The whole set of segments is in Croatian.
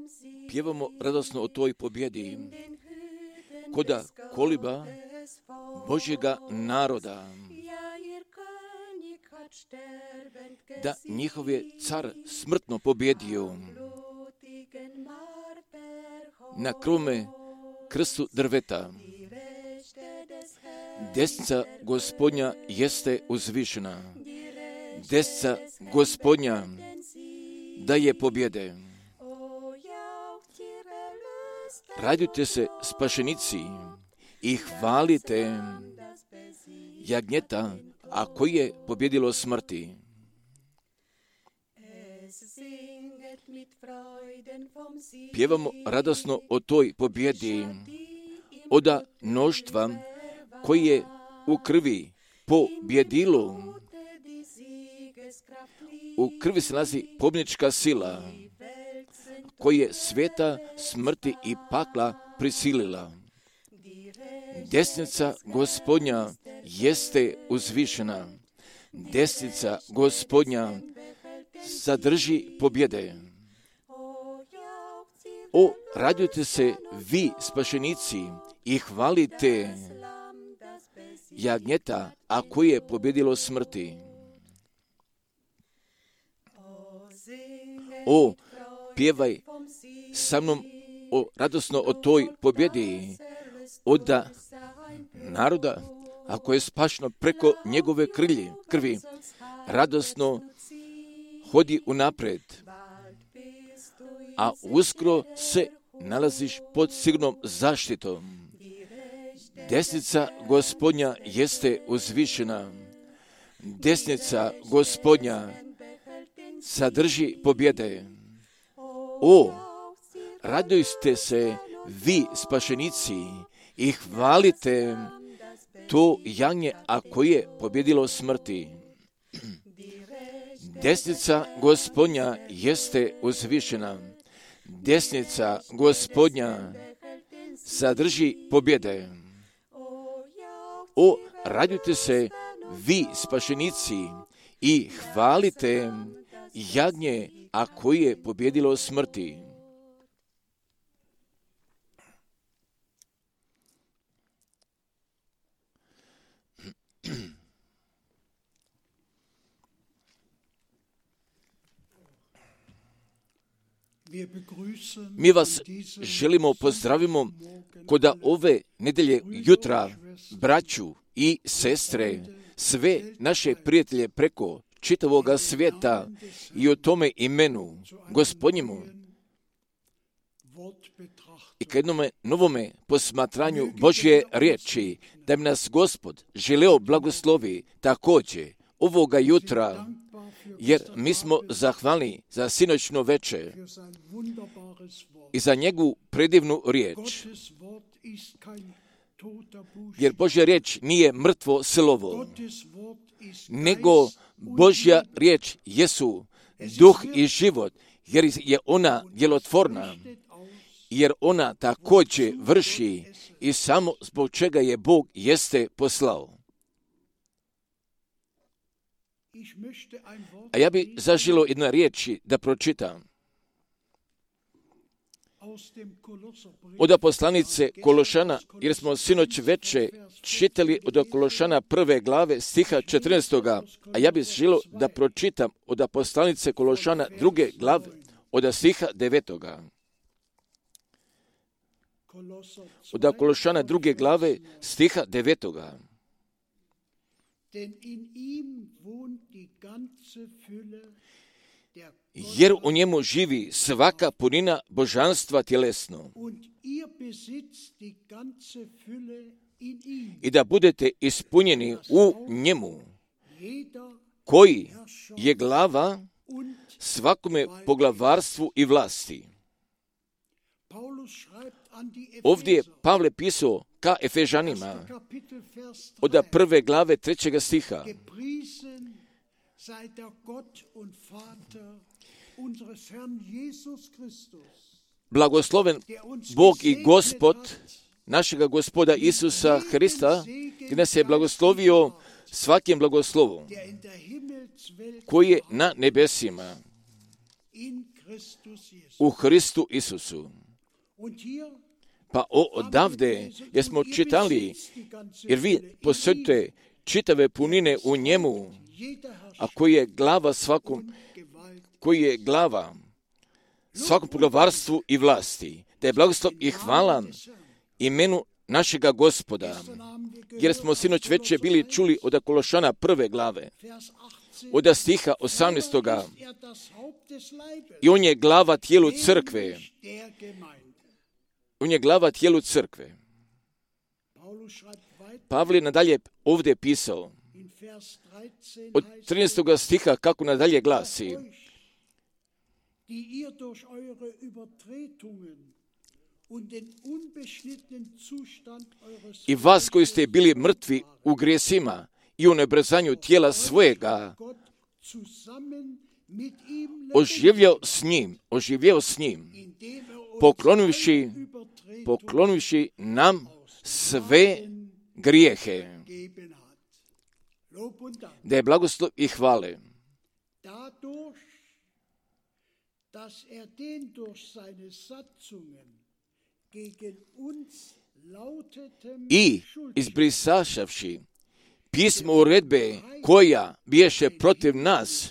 pjevamo radosno o toj pobjedi koda koliba Božjega naroda, da njihov je car smrtno pobjedio na krvome krstu drveta. Desnica Gospodnja jeste uzvišena. Desnica Gospodnja daje pobjede. Radujte se spašenici i hvalite jagnjeta, a koji je pobjedilo smrti. Pjevamo radosno o toj pobjedi oda mnoštva koji je u krvi pobjedilo. U krvi se nalazi pobjednička sila koja je svijeta, smrti i pakla prisilila. Desnica Gospodnja jeste uzvišena. Desnica Gospodnja sadrži pobjede. O, radujte se vi spašenici i hvalite jagnjeta, a koje je pobjedilo smrti. O, pjevaj sa mnom radosno o toj pobjedi oda naroda, ako je spašeno preko njegove krvi, radosno hodi unaprijed, a uskoro se nalaziš pod sigurnom zaštitom. Desnica Gospodnja jeste uzvišena. Desnica Gospodnja sadrži pobjede. O, radujte se vi spašenici i hvalite to jagnje, a koje je pobjedilo smrti. Desnica Gospodnja jeste uzvišena. Desnica Gospodnja sadrži pobjede. O, radujte se vi spašenici i hvalite jagnje, a koje je pobjedilo smrti. Mi vas želimo pozdravimo koda ove nedelje jutra, braću i sestre, sve naše prijatelje preko čitavoga svijeta i o tome imenu Gospodnjemu i ka jednome novome posmatranju Božje riječi, da bi nas Gospod želeo blagoslovi također ovoga jutra, jer mi smo zahvalni za sinoćno veče i za njegovu predivnu riječ. Jer Božja riječ nije mrtvo slovo, nego Božja riječ jesu duh i život, jer je ona djelotvorna, jer ona također vrši i samo zbog čega je Bog jeste poslao. A ja bi zaželio jedne riječi da pročitam od poslanice Kološana, jer smo sinoć veče čitali od Kološana 1. glave stiha 14. A ja bih želio da pročitam od poslanice Kološana 2. glave od stiha 9. Od Kološana 2. glave stiha 9. Jer u njemu živi svaka punina božanstva tjelesno. I da budete ispunjeni u njemu, koji je glava svakome poglavarstvu i vlasti. Ovdje je Pavle pisao ka Efežanima od 1. glave 3. stiha. Blagosloven Bog i Gospod našega Gospoda Isusa Hrista, gdje nas je blagoslovio svakim blagoslovom koji je na nebesima u Hristu Isusu. Pa odavde, jer smo čitali, jer vi posjetite čitave punine u njemu, a koji je glava svakom poglavarstvu i vlasti. Da je blagoslov i hvala imenu našega Gospoda, jer smo sinoć već bili čuli od Kološana 1. glave, od stiha 18. I on je glava tijelu crkve. On je glava tijelu crkve. Pavle nadalje ovdje pisao, od 13. stiha kako nadalje glasi, i vas koji ste bili mrtvi u grijesima i u nebrezanju tijela svojega, oživio s njim, poklonivši nam sve grijehe. Da je blagoslov i hvale. I izbrisašavši pismo uredbe koja biješe protiv nas,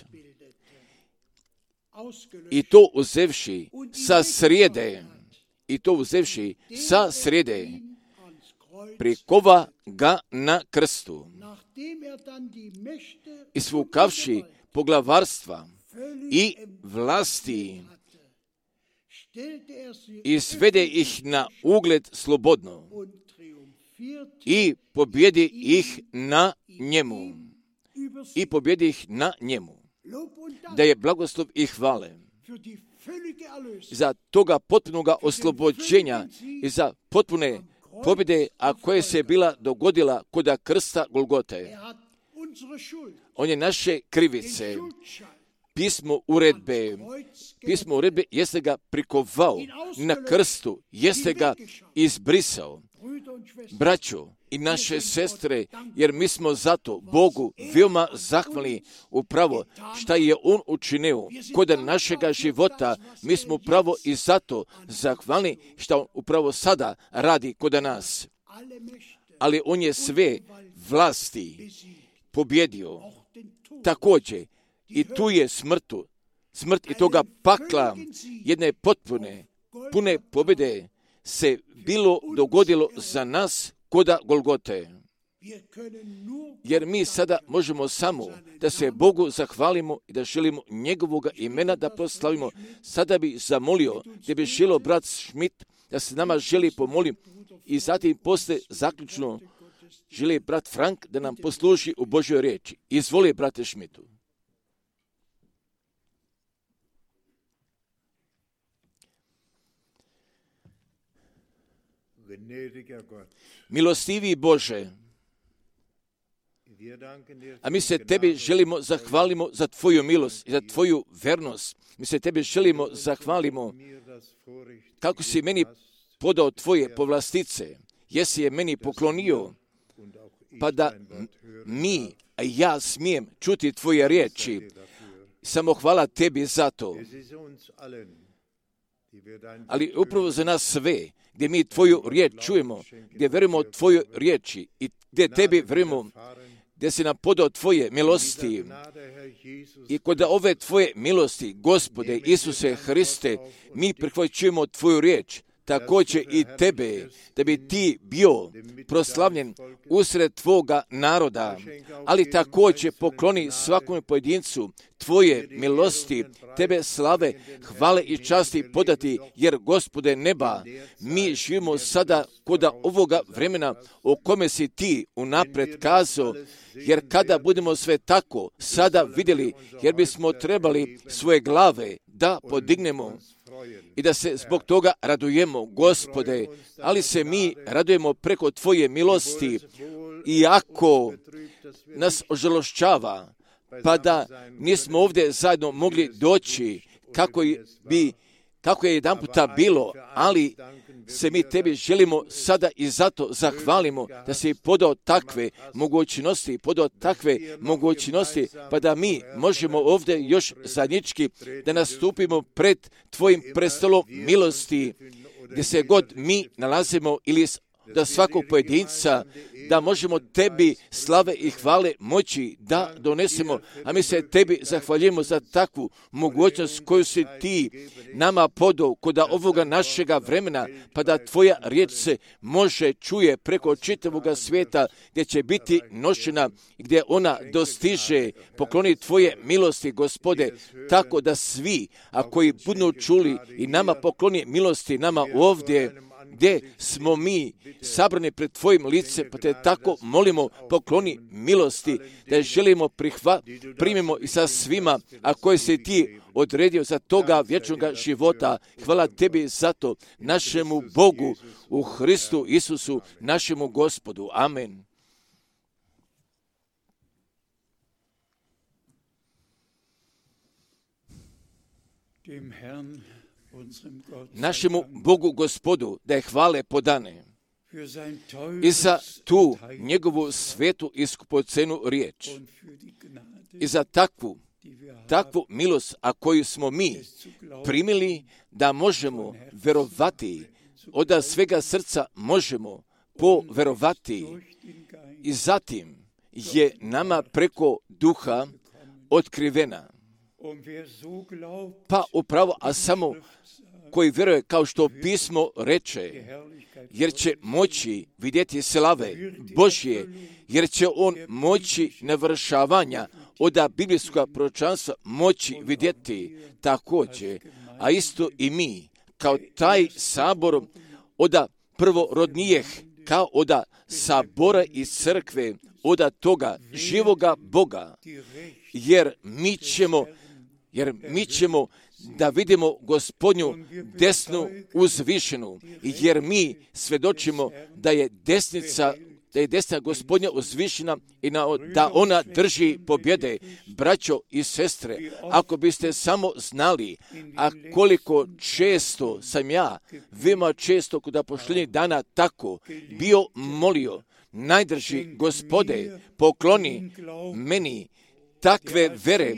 i to uzevši sa srijede, prikova ga na krstu, isvukavši poglavarstva i vlasti, i svede ih na ugled slobodno i pobjedi ih na njemu. Da je blagoslov i hvale za toga potpunoga oslobođenja i za potpune pobjede, a koje se bila dogodila kod krsta Golgote. On je naše krivice, pismo uredbe jeste ga prikovao na krstu, jeste ga izbrisao. Braćo i naše sestre, jer mi smo zato Bogu veoma zahvalni upravo šta je On učinio kod našega života. Mi smo upravo i zato zahvalni šta On upravo sada radi kod nas. Ali On je sve vlasti pobjedio. Također, i tu je smrt i toga pakla, jedne pune pobjede se bilo dogodilo za nas koda Golgote. Jer mi sada možemo samo da se Bogu zahvalimo i da želimo njegovoga imena da proslavimo. Sada bi zamolio, da bi želio brat Schmidt da se nama želi pomolim i zatim poslije zaključno želi brat Frank da nam posluži u Božjoj riječi. Izvoli, brate Schmidtu. Milostivi Bože, a mi se Tebi želimo zahvalimo za Tvoju milost i za Tvoju vernost. Mi se Tebi želimo zahvalimo kako si meni podao Tvoje povlastice, jesi je meni poklonio, pa da a ja smijem čuti Tvoje riječi. Samo hvala Tebi za to. Ali upravo za nas sve, gdje mi Tvoju riječ čujemo, gdje verujemo Tvojoj riječi i gdje Tebi verujemo, gdje si nam podao Tvoje milosti. I kod ove Tvoje milosti, Gospode Isuse Hriste, mi prihvaćujemo Tvoju riječ, također i Tebe, da bi Ti bio proslavljen usred Tvoga naroda, ali također pokloni svakom pojedincu Tvoje milosti, Tebe slave, hvale i časti podati, jer Gospode neba, mi živimo sada kod ovoga vremena o kome si Ti unaprijed kazao, jer kada budemo sve tako sada vidjeli, jer bismo trebali svoje glave da podignemo i da se zbog toga radujemo, Gospode, ali se mi radujemo preko Tvoje milosti, iako nas ožalošćava, Tako je jedan puta bilo, ali se mi tebi želimo sada i zato zahvalimo da si podao takve mogućnosti, pa da mi možemo ovdje još zajednički da nastupimo pred tvojim prestolom milosti, gdje se god mi nalazimo ili da svakog pojedinca, da možemo tebi slave i hvale moći da donesemo, a mi se tebi zahvaljujemo za takvu mogućnost koju si ti nama podao kod ovoga našega vremena, pa da tvoja riječ se može čuje preko čitavoga svijeta, gdje će biti nošena, gdje ona dostiže. Pokloni tvoje milosti, Gospode, tako da svi, a koji budu čuli i nama pokloni milosti, nama ovdje, gdje smo mi sabrani pred tvojim licem, pa te tako molimo, pokloni milosti, da je želimo primimo i sa svima, a koje si ti odredio za toga vječnoga života. Hvala tebi za to, našemu Bogu, u Hristu Isusu, našemu Gospodu. Amen. Našemu Bogu Gospodu da je hvale podane i za tu njegovu svetu i skupocenu riječ i za takvu milost, a koju smo mi primili, da možemo verovati, od svega srca možemo poverovati, i zatim je nama preko duha otkrivena. Pa upravo, a samo koji vjeruje, kao što pismo reče, jer će moći vidjeti slave Božje, jer će on moći navršavanja od biblijskog proročanstva moći vidjeti također, a isto i mi, kao taj sabor od prvorodnijeh, kao od sabora i crkve, od toga živoga Boga, jer mi ćemo da vidimo Gospodnju desnu uzvišenu, jer mi svjedočimo da je desna Gospodnja uzvišena i da ona drži pobjede. Braćo i sestre, ako biste samo znali, a koliko često sam ja, veoma često kod pošljenjih dana tako bio molio, najdrži Gospode, pokloni meni takve vere,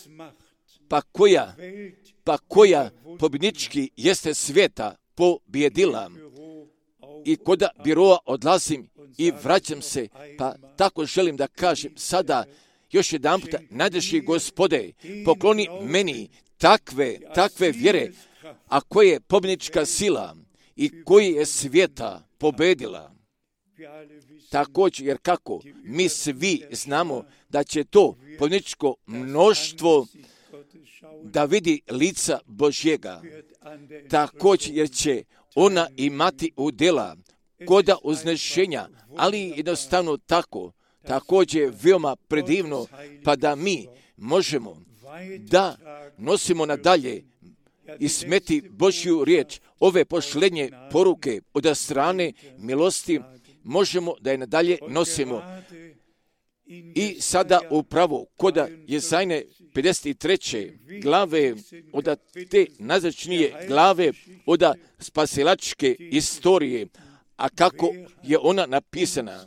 pa koja pobjednički jeste svijeta pobjedila. I kod biroa odlazim i vraćam se, pa tako želim da kažem sada još jedan puta, najdrži Gospode, pokloni meni takve vjere, a koje je pobjednička sila i koji je svijeta pobjedila. Također, jer kako mi svi znamo da će to pobjedničko mnoštvo da vidi lica Božjega, također jer će ona imati udjela kod uznešenja, ali jednostavno tako, također veoma predivno, pa da mi možemo da nosimo nadalje i smeti Božju riječ, ove pošlenje poruke od strane milosti, možemo da je nadalje nosimo. I sada upravo kod Jezajne 53. glave, od te najznačajnije glave, od spasilačke istorije, a kako je ona napisana.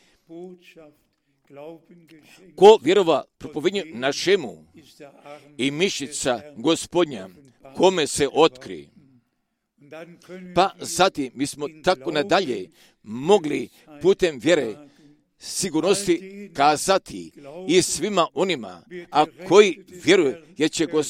Ko vjerova propovednju našemu i mišica Gospodnja, kome se otkri. Pa zatim mi smo tako nadalje mogli putem vjere sigurnosti kazati i svima onima, a koji vjeruju, jer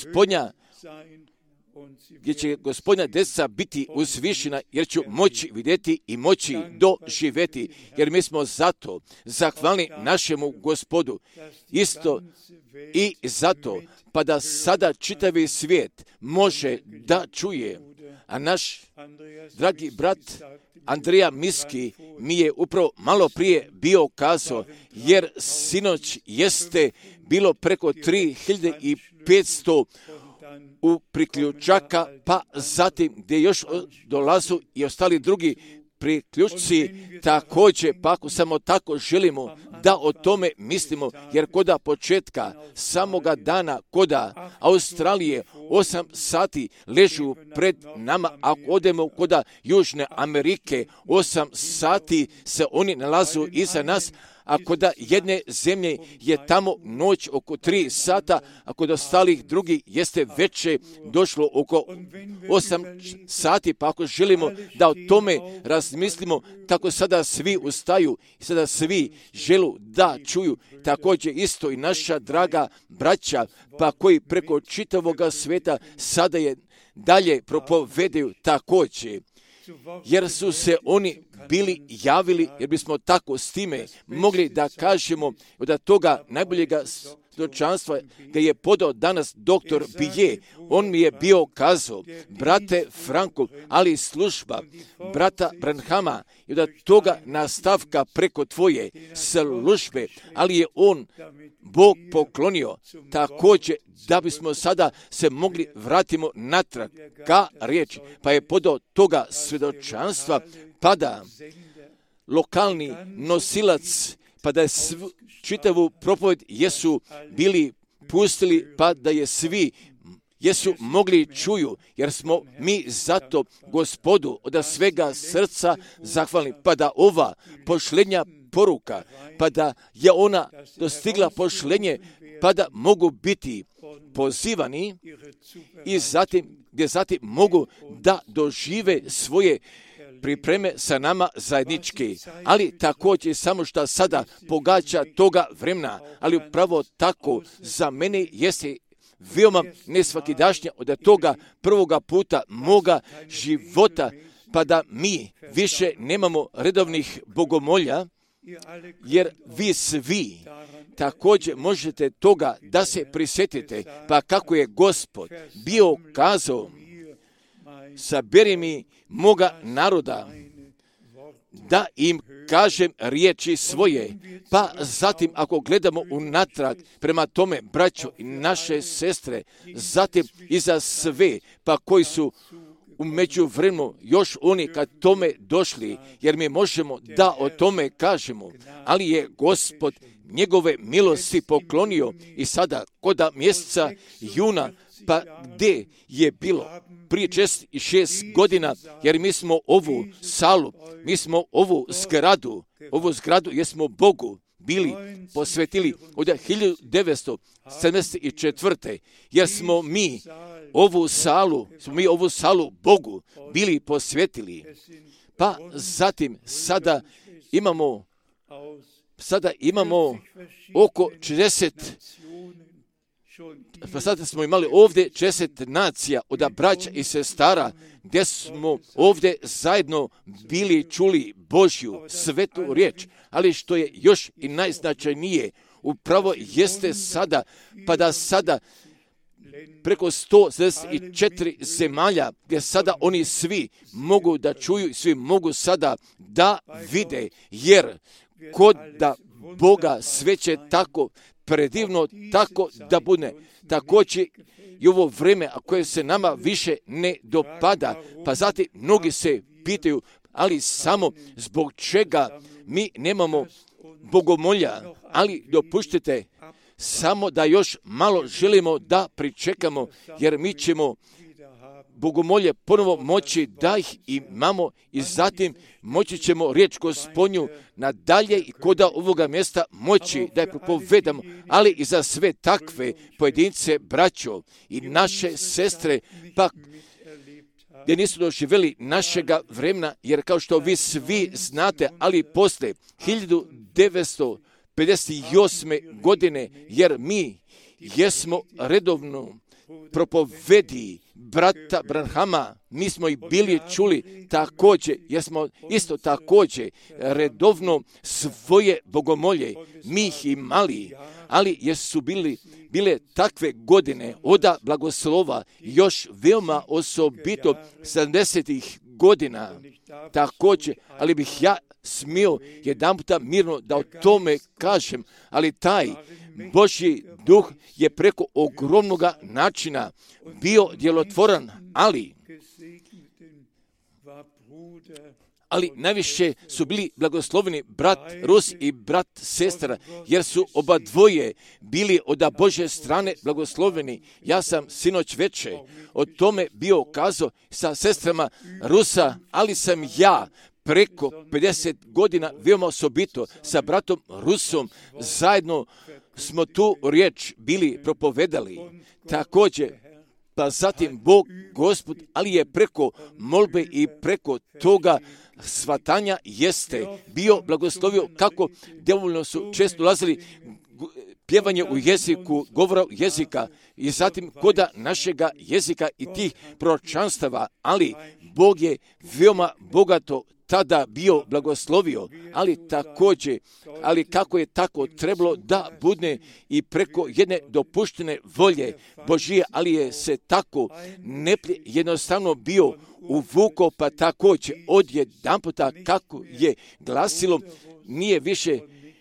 će Gospodnja deca biti uzvišena, jer ću moći vidjeti i moći doživjeti, jer mi smo zato zahvalni našemu Gospodu. Isto i zato, pa da sada čitavi svijet može da čuje, a naš dragi brat Andrija Miski mi je upravo malo prije bio kazao, jer sinoć jeste bilo preko 3500 u priključaka, pa zatim gdje još dolazu i ostali drugi priključci također, pa ako samo tako želimo da o tome mislimo, jer koda početka samoga dana, koda Australije 8 sati ležu pred nama, ako odemo koda Južne Amerike 8 sati se oni nalazu iza nas, a kod jedne zemlje je tamo noć oko 3 sata, a kod ostalih drugih jeste veće došlo oko 8 sati, pa ako želimo da o tome razmislimo, tako sada svi ustaju i sada svi želu da čuju, također isto i naša draga braća, pa koji preko čitavoga sveta sada je dalje propovedaju također. Jer su se oni bili javili, jer bismo tako s time mogli da kažemo da toga najboljega svjedočanstva ga je podao danas doktor Bije. On mi je bio kazao, brate Franko, ali služba brata Branhama i da toga nastavka preko tvoje službe, ali je on Bog poklonio također da bismo sada se mogli vratimo natrag ka riječi, pa je podao toga svjedočanstva, pa da lokalni nosilac, pa da je čitavu propoved jesu bili pustili, pa da je svi jesu mogli čuju, jer smo mi zato Gospodu od svega srca zahvalni, pa da ova pošlenja poruka, pa da je ona dostigla pošlenje, pa da mogu biti pozivani i gdje zatim mogu da dožive svoje pripreme sa nama zajednički, ali također samo što sada pogađa toga vremena, ali upravo tako za mene jeste veoma nesvakidašnje od toga prvoga puta moga života, pa da mi više nemamo redovnih bogomolja, jer vi svi također možete toga da se prisjetite, pa kako je Gospod bio kazao, saberi mi moga naroda, da im kažem riječi svoje, pa zatim ako gledamo unatrag prema tome, braćo i naše sestre, zatim i za sve, pa koji su u međuvremenu još oni kad tome došli, jer mi možemo da o tome kažemo, ali je Gospod njegove milosti poklonio i sada koda mjeseca juna, pa gdje je bilo prije 6 godina, jer mi smo ovu salu, mi smo ovu zgradu jesmo Bogu bili posvetili od 1974. jer smo mi ovu salu Bogu bili posvetili. Pa zatim sada imamo oko 40, pa sada smo imali ovdje 60 nacija od braća i sestara, gdje smo ovdje zajedno bili čuli Božju svetu riječ, ali što je još i najznačajnije, upravo jeste sada, pa da sada preko 164 zemalja, gdje sada oni svi mogu da čuju i svi mogu sada da vide, jer kod da Boga sve će tako predivno, tako da bude. Također i ovo vrijeme, a koje se nama više ne dopada, pa zatim mnogi se pitaju, ali samo zbog čega mi nemamo bogomolja, ali dopuštite samo da još malo želimo da pričekamo, jer mi ćemo bogomolje ponovo moći da ih imamo i zatim moći ćemo riječ Gospodnju nadalje i koda ovoga mjesta moći da je propovedamo, ali i za sve takve pojedince, braćo i naše sestre, pa gdje nisu doživjeli našega vremena, jer kao što vi svi znate, ali posle 1958. godine, jer mi jesmo redovno propovedi brata Branhama, mi smo i bili čuli također, jer smo isto također redovno svoje bogomolje, mi ih imali, ali jer su bile takve godine oda blagoslova, još veoma osobito 70. godina također, ali bih ja smio jedanputa mirno da o tome kažem, ali taj Božji duh je preko ogromnoga načina bio djelotvoran, ali najviše su bili blagosloveni brat Rus i brat sestra, jer su oba dvoje bili od Božje strane blagosloveni. Ja sam sinoć veče o tome bio kazao sa sestrama Rusa, ali sam ja preko 50 godina veoma osobito sa bratom Rusom zajedno smo tu riječ bili propovedali. Također, pa zatim Bog, Gospod, ali je preko molbe i preko toga shvatanja jeste bio blagoslovio kako dovoljno su često ulazili pjevanje u jeziku, govora jezika i zatim koda našega jezika i tih proročanstava, ali Bog je veoma bogato tada bio blagoslovio, ali također, ali kako je tako trebalo da bude i preko jedne dopuštene volje Božije, ali je se tako jednostavno bio uvukao, pa također odjedanputa kako je glasilo, nije više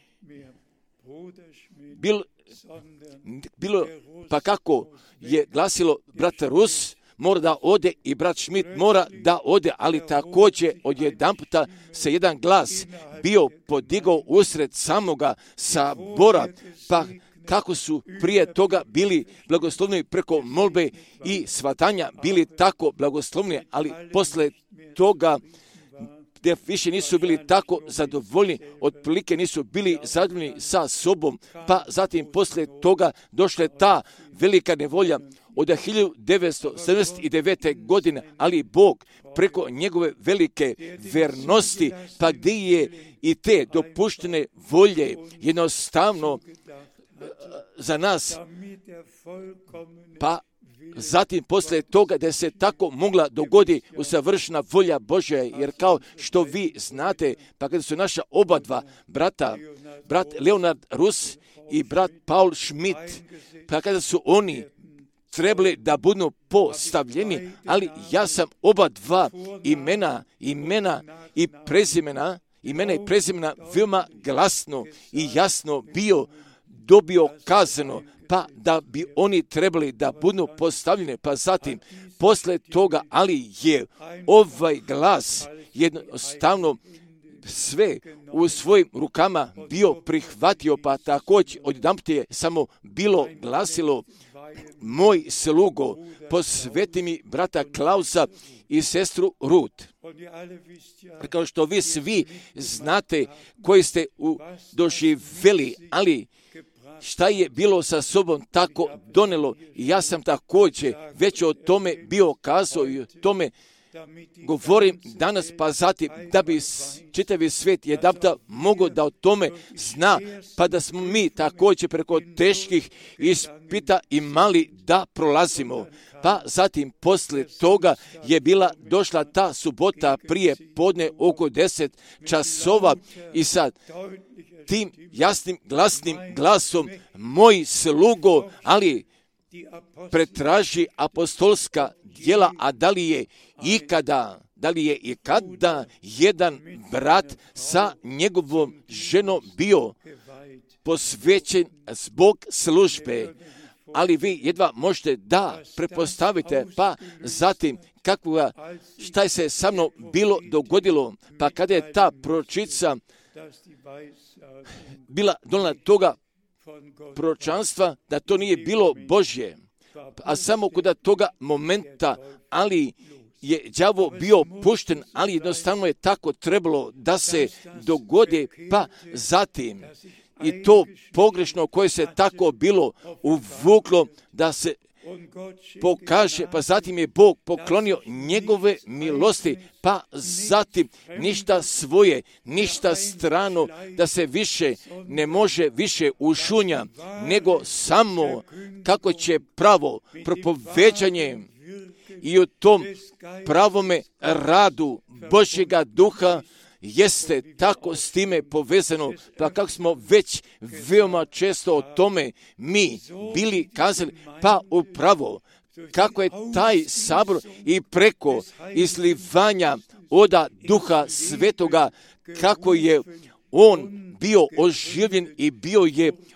bilo, pa kako je glasilo brat Rus, mora da ode i brat Schmidt mora da ode, ali također odjedanputa se jedan glas bio podigao usred samoga sabora, pa kako su prije toga bili blagoslovni preko molbe i shvatanja bili tako blagoslovni, ali posle toga gdje više nisu bili tako zadovoljni, otprilike nisu bili zadovoljni sa sobom, pa zatim poslije toga došla ta velika nevolja od 1979. godine, ali Bog preko njegove velike vernosti, pa gdje je i te dopuštene volje jednostavno za nas, pa zatim poslije toga da se tako mogla dogodi usavršena volja Božja, jer kao što vi znate, pa kada su naša oba dva brata, brat Leonard Rus i brat Paul Schmidt, pa kada su oni trebali da budu postavljeni, ali ja sam oba dva imena i prezimena veoma glasno i jasno dobio kazano, pa da bi oni trebali da budu postavljeni, pa zatim posle toga, ali je ovaj glas jednostavno sve u svojim rukama bio prihvatio, pa također odjedanput je samo bilo glasilo: moj slugo, posveti mi brata Klausa i sestru Rut. Kao što vi svi znate koji ste doživjeli, ali šta je bilo sa sobom tako donelo, i ja sam također već o tome bio kazao i o tome govorim danas, pa zatim da bi čitavi svijet jedanputa mogao da o tome zna, pa da smo mi također preko teških ispita imali da prolazimo. Pa zatim poslije toga je došla ta subota prije podne oko 10 časova i sad tim jasnim glasnim glasom: moj slugo, ali pretraži apostolska djela, a da li je ikada jedan brat sa njegovom ženom bio posvećen zbog službe. Ali vi jedva možete da prepostavite, pa zatim šta je se sa mnom bilo dogodilo, pa kada je ta proročica bila donijela toga proročanstva da to nije bilo Božje, a samo kod toga momenta, ali je đavo bio pušten, ali jednostavno je tako trebalo da se dogodi, pa zatim i to pogrešno koje se tako bilo uvuklo da se pokaže, pa zatim je Bog poklonio njegove milosti, pa zatim ništa svoje, ništa strano, da se više ne može više ušunja, nego samo kako će pravo propoveđanje i u tom pravome radu Božjega duha jeste tako s time povezano, pa kako smo već veoma često o tome mi bili kazali, pa upravo kako je taj sabor i preko izlivanja oda Duha Svetoga, kako je on bio oživljen i bio je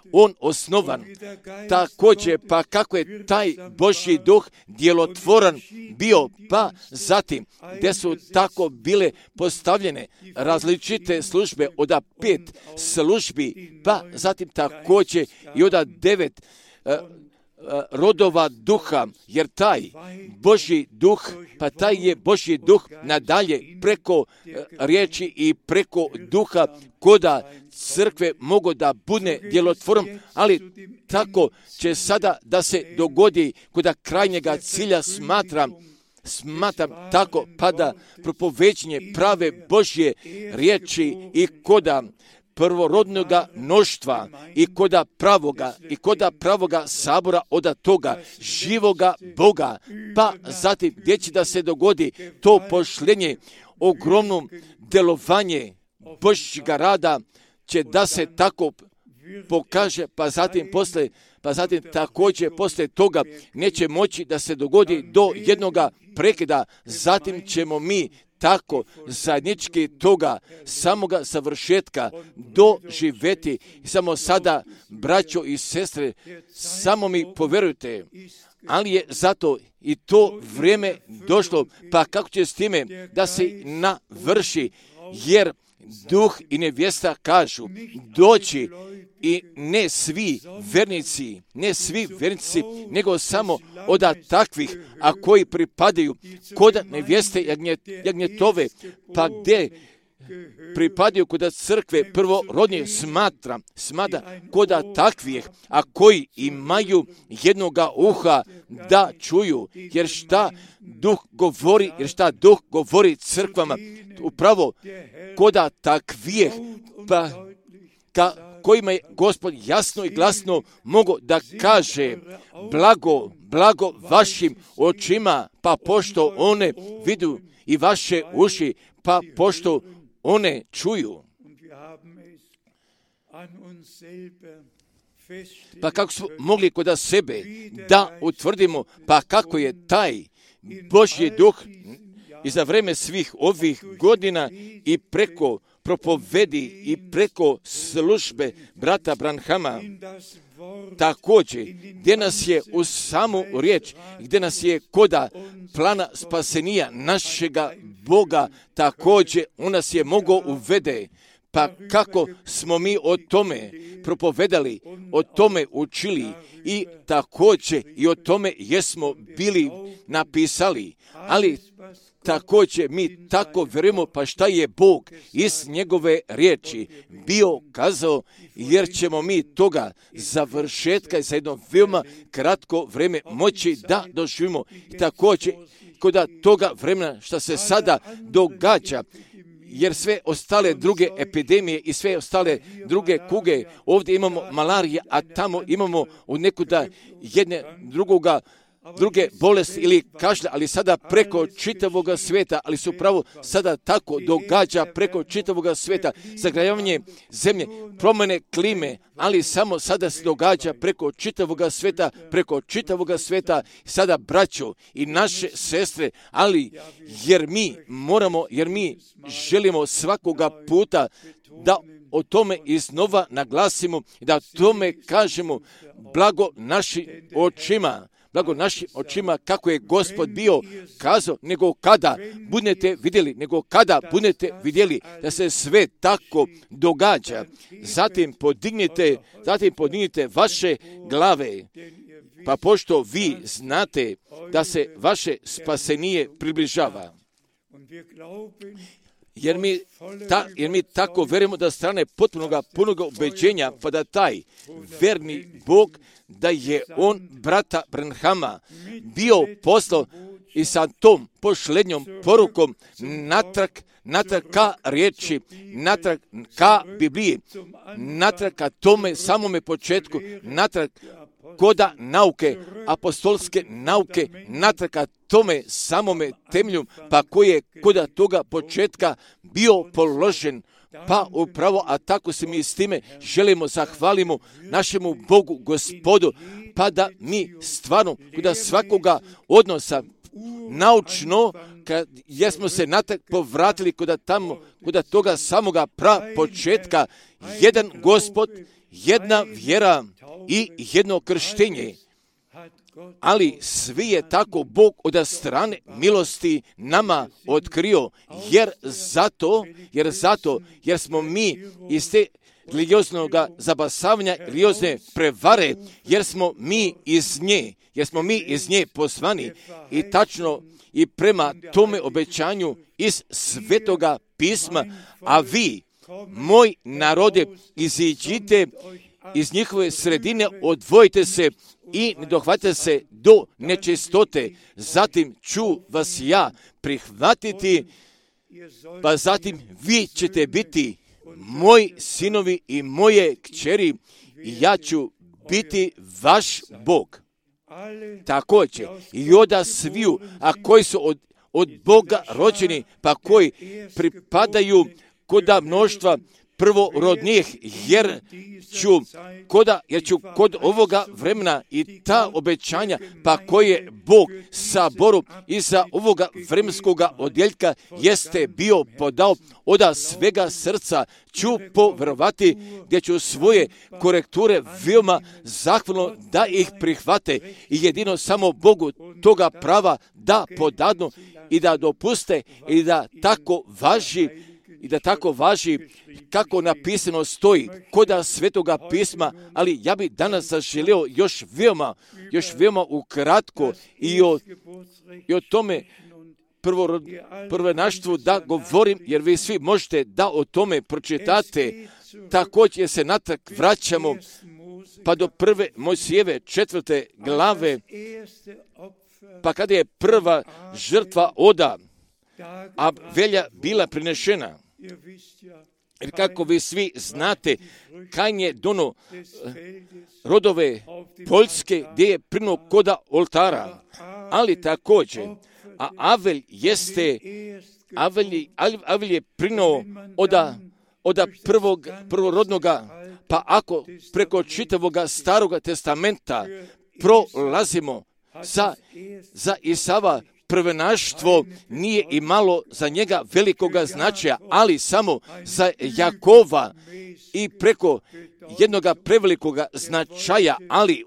on osnovan. Također, pa kako je taj Božji duh djelotvoran bio, pa zatim, gdje su tako bile postavljene različite službe od 5 službi, pa zatim također i od 9 rodova duha, jer taj Božji duh, pa taj je Božji duh nadalje preko riječi i preko duha koda crkve mogu da bude djelotvorom, ali tako će sada da se dogodi koda krajnjega cilja smatram tako pada propoveđenje prave Božje riječi i koda prvorodnoga mnoštva i koda pravoga sabora od toga živoga Boga, pa zatim gdje će da se dogodi to pošljenje, ogromno delovanje Božjega rada će da se tako pokaže, pa zatim također poslije toga neće moći da se dogodi do jednoga prekida, zatim ćemo mi tako zajednički toga samoga završetka doživjeti. Samo sada, braćo i sestre, samo mi povjerujte, ali je zato i to vrijeme došlo, pa kako će s time da se navrši, jer duh i nevjesta kažu doći i ne svi vernici, nego samo od takvih, a koji pripadaju kod nevjeste jagnjetove, pa gdje pripadaju kod crkve prvorodnje smatra kod takvih, a koji imaju jednoga uha da čuju, jer šta duh govori crkvama, upravo kod takvih, pa kojima je Gospod jasno i glasno mogo da kaže blago vašim očima, pa pošto one vidu, i vaše uši, pa pošto one čuju. Pa kako smo mogli kod sebe da utvrdimo, pa kako je taj Božji duh i za vreme svih ovih godina i preko propovedi i preko službe brata Branhama, također gdje nas je u samu riječ, gdje nas je koda plana spasenija našega Boga, također on nas je mogao uvede. Pa kako smo mi o tome propovedali, o tome učili i također i o tome jesmo bili napisali, ali također mi tako vjerujemo, pa šta je Bog iz njegove riječi bio kazao, jer ćemo mi toga završetka za jedno veoma kratko vrijeme moći da doživimo. Također kod toga vremena što se sada događa, jer sve ostale druge epidemije i sve ostale druge kuge, ovdje imamo malarije, a tamo imamo u nekuda druge bolesti ili kašlja, ali sada preko čitavoga svijeta, ali se upravo sada tako događa preko čitavoga svijeta, zagrajavanje zemlje, promjene klime, ali samo sada se događa preko čitavoga svijeta, sada braćo i naše sestre, ali jer mi želimo svakoga puta da o tome iznova naglasimo, da tome kažemo blago našim očima kako je Gospod bio kazao, nego kada budete vidjeli da se sve tako događa, zatim podignite vaše glave, pa pošto vi znate da se vaše spasenije približava. Jer mi tako verujemo da strane punoga ubeđenja, pa da taj verni Bog, da je on brata Branhama bio poslao i sa tom pošlednjom porukom natrag ka riječi, natrag ka Bibliji, natrag ka tome samome početku, natrag koda nauke, apostolske nauke, natrag ka tome samome temelju, pa koji je koda toga početka bio položen. Pa upravo, a tako se mi s time želimo zahvalimo našemu Bogu, Gospodu, pa da mi stvarno kod svakoga odnosa naučno, kad jesmo se natrag povratili kod toga samoga početka, jedan Gospod, jedna vjera i jedno krštenje. Ali svi je tako Bog od strane milosti nama otkrio, jer smo mi iz te religioznog zabasavanja, religiozne prevare, jer smo mi iz nje poslani i tačno i prema tome obećanju iz Svetoga pisma, a vi, moj narode, iziđite iz njihove sredine, odvojite se i ne dohvatite se do nečistote, zatim ću vas ja prihvatiti, pa zatim vi ćete biti moji sinovi i moje kćeri i ja ću biti vaš Bog. Također i od sviju, a koji su od Boga rođeni, pa koji pripadaju koda mnoštva prvorodnih, jer ću kod ovoga vremena i ta obećanja, pa koje Bog saboru iza ovoga vremenskoga odjeljka jeste bio podao od svega srca, ću povjerovati gdje ću svoje korekture veoma zahvalno da ih prihvate i jedino samo Bogu toga prava da podadnu i da dopuste i da tako važi kako napisano stoji koda Svetoga pisma, ali ja bih danas zaželio još veoma ukratko i o tome prvenaštvu da govorim, jer vi svi možete da o tome pročitate. Također se natrag vraćamo pa do prve Mojsijeve 4. glave, pa kada je prva žrtva oda Abelja bila prinešena. Jer kako vi svi znate, Kain je dono rodove Poljske gdje je prinuo koda oltara, ali također, a Avel je prinuo od prvorodnoga, pa ako preko čitavoga Staroga testamenta prolazimo za Isava, prvenaštvo nije imalo za njega velikoga značaja, ali samo za Jakova i preko jednoga prevelikoga značaja, ali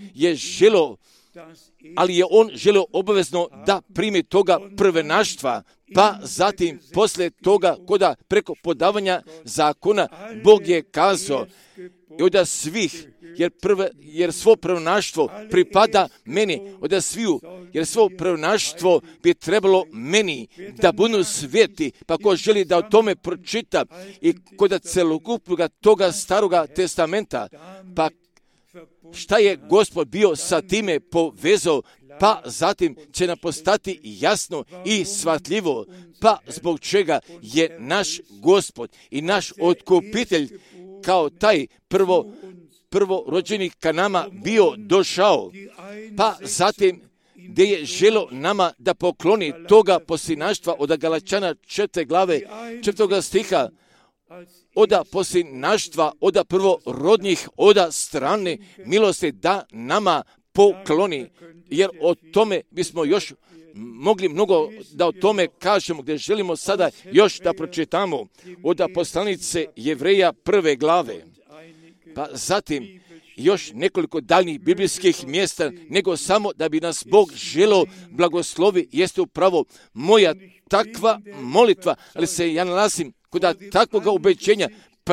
je on želio obavezno da primi toga prvenaštva, pa zatim poslije toga koda preko podavanja zakona Bog je kazao i od svih, jer svo prvenaštvo pripada meni, od sviju, jer svo prvenaštvo bi trebalo meni da budu sveti, pa ko želi da o tome pročita i kod celokupnog toga Staroga testamenta, pa šta je Gospod bio sa time povezao, pa zatim će nam postati jasno i shvatljivo, pa zbog čega je naš Gospod i naš otkupitelj kao taj prvorođenik ka nama bio došao, pa zatim gdje je želo nama da pokloni toga poslinaštva od Galačana 4. glave 4. stiha, od poslinaštva, od prvorodnih, od strane milosti da nama pokloni, jer o tome bismo još mogli mnogo da o tome kažemo, gdje želimo sada još da pročitamo od poslanice Jevreja 1. glave, pa zatim još nekoliko daljnjih biblijskih mjesta, nego samo da bi nas Bog želeo blagoslovi, jeste upravo moja takva molitva, ali se ja nalazim kod takvog obećenja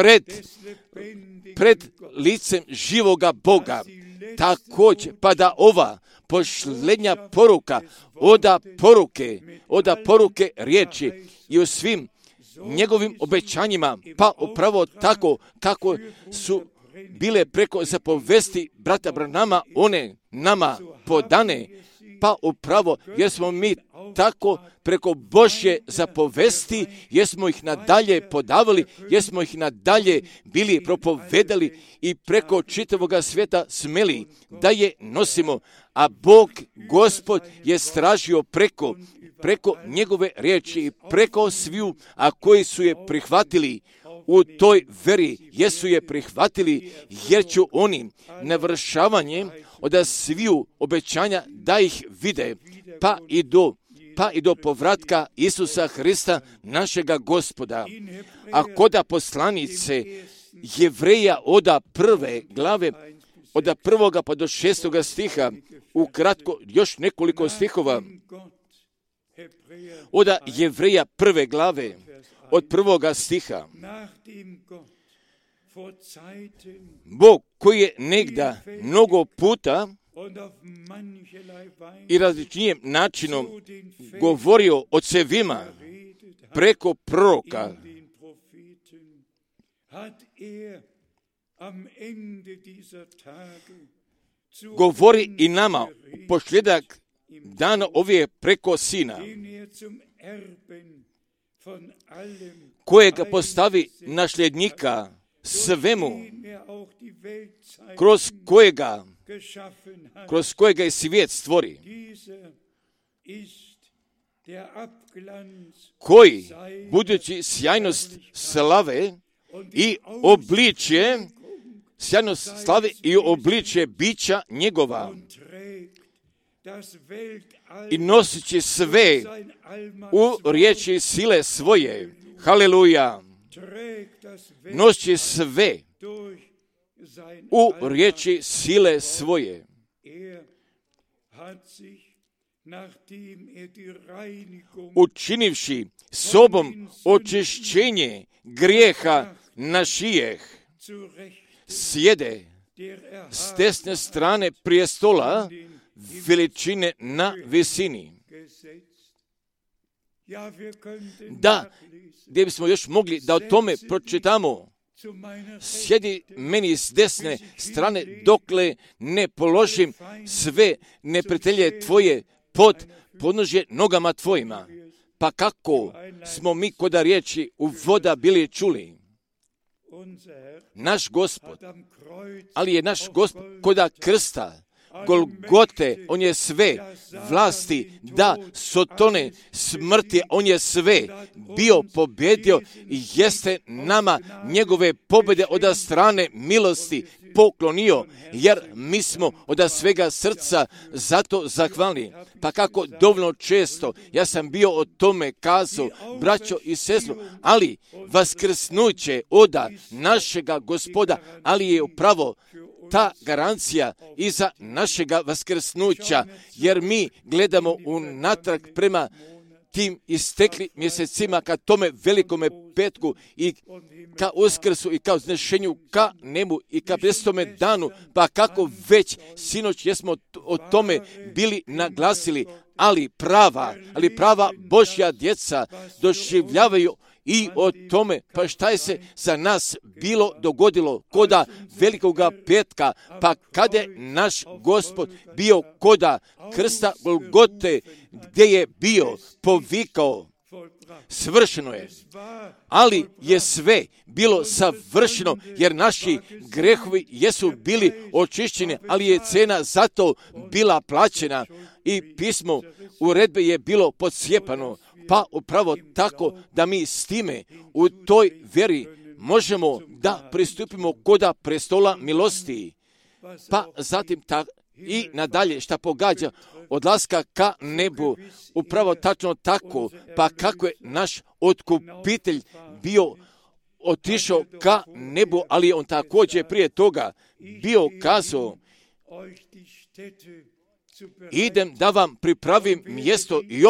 pred licem živoga Boga. Također, pa da ova posljednja poruka od poruke riječi i u svim njegovim obećanjima, pa upravo tako kako su bile preko zapovesti brata Branama, one nama podane, pa upravo jer smo mi tako preko Božje zapovesti, jer smo ih nadalje podavali, jer smo ih nadalje bili propovedali i preko čitavoga svijeta smeli da je nosimo, a Bog, Gospod je stražio preko njegove riječi i preko sviju, a koji su je prihvatili u toj veri, jesu je prihvatili, jer ću oni navršavanje od sviju obećanja da ih vide, pa i do povratka Isusa Hrista, našega Gospoda. A koda poslanice Jevreja oda prve glave, od 1. pa do 6. stiha, ukratko još nekoliko stihova. Od Jevreja prve glave, od 1. stiha. Bog koji je negda mnogo puta i različitim načinom govorio ocevima preko proroka, govori i nama u posljedak dana ovije preko Sina, kojega postavi nasljednika svemu, kroz kojega je svijet stvori, koji, budući sjajnost slave i obličje, sjajnost slave i obličje bića njegova, i nosići sve u riječi sile svoje, haleluja, nosići sve u riječi sile svoje. Učinivši sobom očišćenje grijeha našijeh, sjede s desne strane prijestola veličine na visini. Da, gdje bismo još mogli da o tome pročitamo, sjedi meni s desne strane dokle ne položim sve neprijatelje tvoje pod podnožje nogama tvojima. Pa kako smo mi koda riječi u voda bili čuli? Naš Gospod, ali je naš Gospod koda krsta, Golgote, on je sve vlasti, da, sotone, smrti, on je sve bio pobjedio i jeste nama njegove pobjede od strane milosti poklonio, jer mi smo od svega srca zato zahvalni. Pa kako dovoljno često ja sam bio o tome kazao, braćo i sestro, ali vaskrsnuće od našega Gospoda, ali je upravo ta garancija iza našega vaskrsnuća, jer mi gledamo unatrag prema tim istekli mjesecima ka tome velikome petku i ka uskrsu i ka uznešenju ka nebu i ka prestome danu, pa kako već sinoć jesmo o tome bili naglasili, ali prava Božja djeca doživljavaju i o tome, pa šta je se za nas bilo dogodilo koda velikoga petka, pa kada je naš Gospod bio koda krsta Golgote, gdje je bio povikao, svršeno je, ali je sve bilo savršeno, jer naši grehovi jesu bili očišćeni, ali je cena za to bila plaćena i pismo uredbe je bilo podsjepano. Pa upravo tako da mi s time u toj vjeri možemo da pristupimo koda prestola milosti. Pa zatim i nadalje šta pogađa odlaska ka nebu, upravo tačno tako, pa kako je naš otkupitelj bio otišao ka nebu, ali on također prije toga bio kazao, idem da vam pripravim mjesto i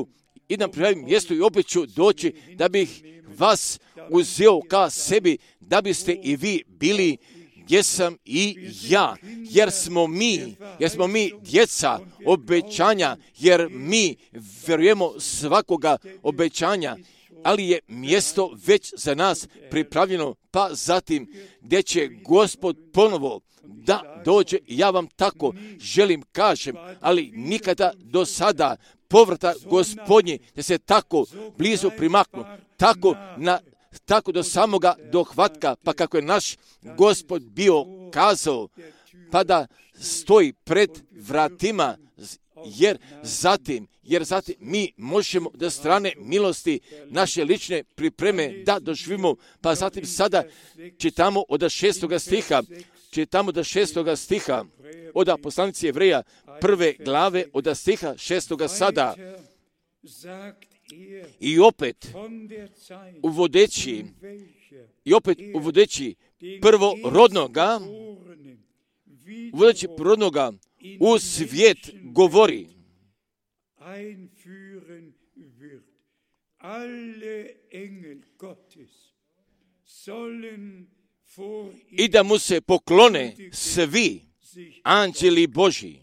opet ću doći da bih vas uzeo ka sebi, da biste i vi bili gdje sam i ja, jer smo mi djeca obećanja, jer mi vjerujemo svakoga obećanja, ali je mjesto već za nas pripravljeno, pa zatim gdje će Gospod ponovo da dođe, ja vam tako želim kažem, ali nikada do sada povrata Gospodnje da se tako blizu primaknu, tako do samoga dohvatka, pa kako je naš Gospod bio kazao, pa da stoji pred vratima, jer zatim mi možemo da strane milosti naše lične pripreme da doživimo, pa zatim sada čitamo od 6. stiha, od poslanice Jevreja prve glave od stiha 6. sada. I opet uvodeći prvorodnoga, uvodeći prvorodnoga u svijet, govori i da mu se poklone svi anđeli Božji.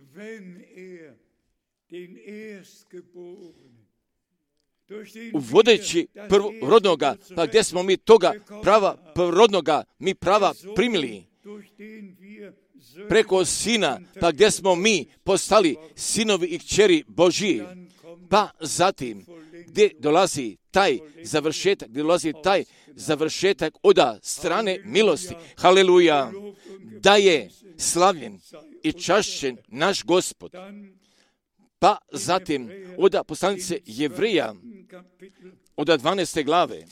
Uvodeći prvorodnoga, pa gdje smo mi toga prava prvorodnoga, mi prava primili preko Sina, pa gdje smo mi postali sinovi i kćeri Božji, pa zatim gdje dolazi taj završetak od strane milosti. Haleluja! Da je slavljen i čašćen naš Gospod. Pa zatim od poslanice Jevreja, od 12. glave,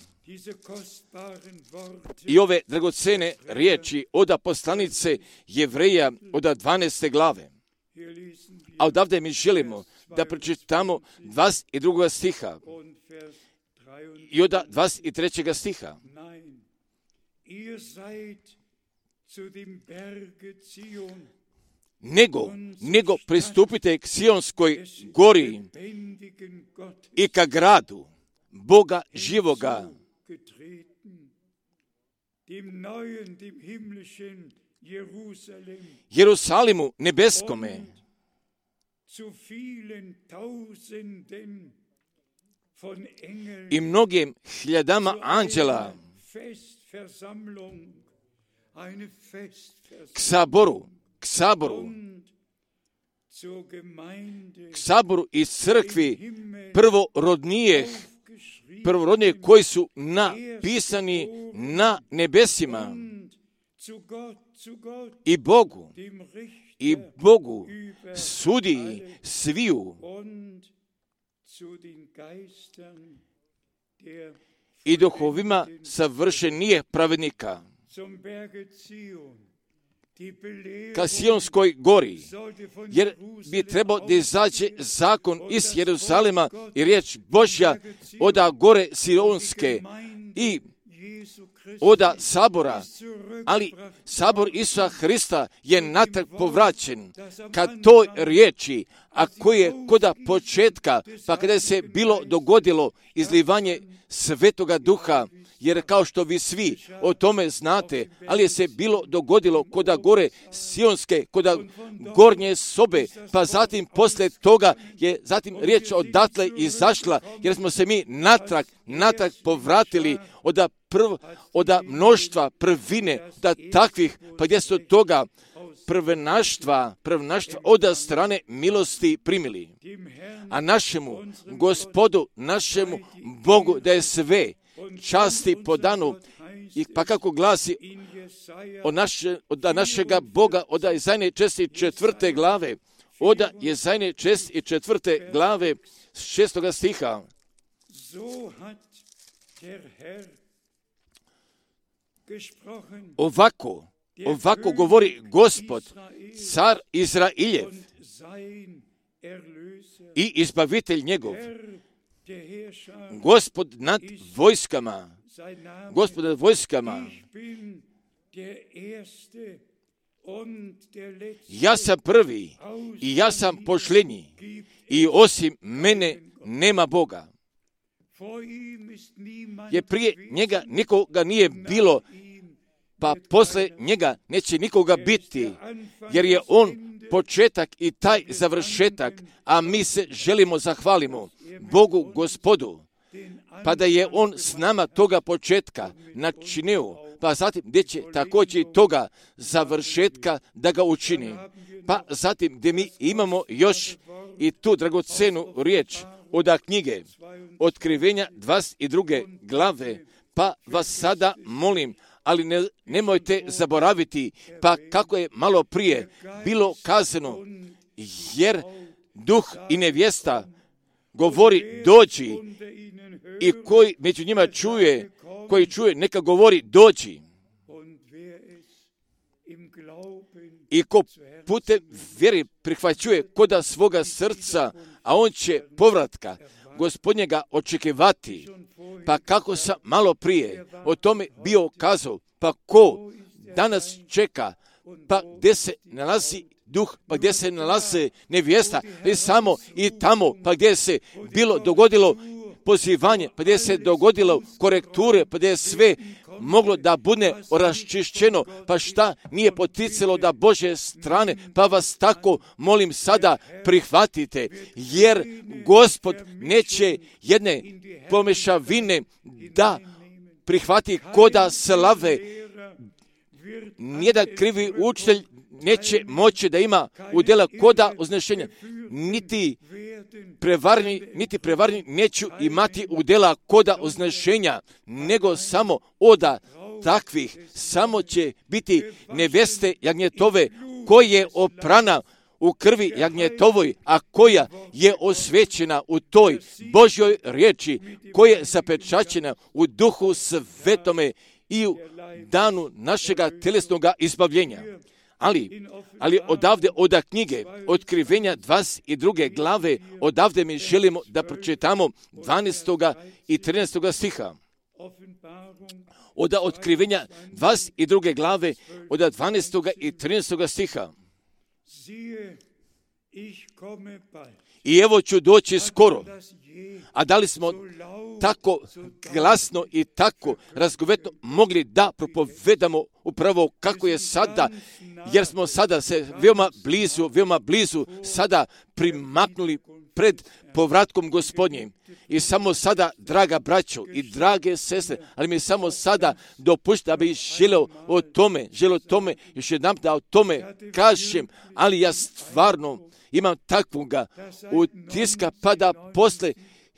i ove dragocene riječi od poslanice Jevreja od 12. glave. A odavde mi želimo da pročitamo 22. stiha i od 23. stiha. Nego pristupite k Sionskoj gori i ka gradu Boga živoga, Jerusalimu nebeskome, i mnogim hiljadama anđela, k saboru i crkvi prvorodnijih koji su napisani na nebesima, i Bogu sudiji sviju, i duhovima savršenije pravednika. Ka Sionskoj gori, jer bi trebao da izađe zakon iz Jeruzalema i riječ Božja od gore Sionske i od sabora, ali sabor Isusa Hrista je natrag povraćen ka toj riječi, a koje je koda početka, pa kada se bilo dogodilo izlivanje Svetoga Duha, jer kao što vi svi o tome znate, ali je se bilo dogodilo koda gore Sionske, koda gornje sobe, pa zatim poslije toga je zatim riječ odatle izašla, jer smo se mi natrag povratili od mnoštva prvine, da takvih, pa gdje su toga prvenaštva od strane milosti primili. A našemu Gospodu, našemu Bogu, da je sve časti podanu, i pa kako glasi od našega Boga, od Jezajne 4. glave, od Jezajne 4. glave, 6. stiha. Ovako govori Gospod, car Izrailjev i izbavitelj njegov, Gospod nad vojskama, ja sam prvi i ja sam posljednji i osim mene nema Boga. Jer prije njega nikoga nije bilo, pa posle njega neće nikoga biti, jer je on početak i taj završetak, a mi se želimo zahvalimo Bogu Gospodu, pa da je on s nama toga početka načinio, pa zatim gdje će također toga završetka da ga učini. Pa zatim gdje mi imamo još i tu dragocenu riječ od knjige Otkrivenja 22. glave, pa vas sada molim, ali nemojte zaboraviti, pa kako je malo prije bilo kazano, jer duh i nevjesta govori dođi, i koji među njima koji čuje, neka govori dođi. I ko putem vjeri prihvaćuje koda svoga srca, a on će povratka Gospodnjega očekivati. Pa kako sam malo prije o tome bio kazao, pa ko danas čeka, pa gdje se nalazi duh, pa gdje se nalazi nevjesta, i samo i tamo, pa gdje se bilo dogodilo pozivanje, pa gdje se dogodilo korekture, pa gdje je sve moglo da bude raščišćeno, pa šta nije poticalo da Božje strane, pa vas tako molim sada prihvatite, jer Gospod neće jedne pomešavine da prihvati koda slave. Nijedan krivi učitelj neće moći da ima udjela koda označenja, niti prevarni neću imati udjela koda označenja, nego samo oda takvih, samo će biti neveste jagnjetove, koje je oprana u krvi jagnjetovoj, a koja je osvećena u toj Božjoj riječi, koja je zapečaćena u Duhu Svetome i u danu našega telesnoga izbavljenja. Ali odavde, od knjige Otkrivenja 22. glave, odavde mi želimo da pročitamo 12. i 13. stiha. Od Otkrivenja 22. glave, od 12. i 13. stiha. I evo ću doći skoro. A da li smo tako glasno i tako razgovetno mogli da propovedamo upravo kako je sada, jer smo sada se veoma blizu sada primaknuli pred povratkom Gospodnjim. I samo sada, draga braćo i drage sestre, ali mi samo sada dopušta da bi želeo tome, još jednom da o tome kažem, ali ja stvarno imam takvoga utiska, pa da posle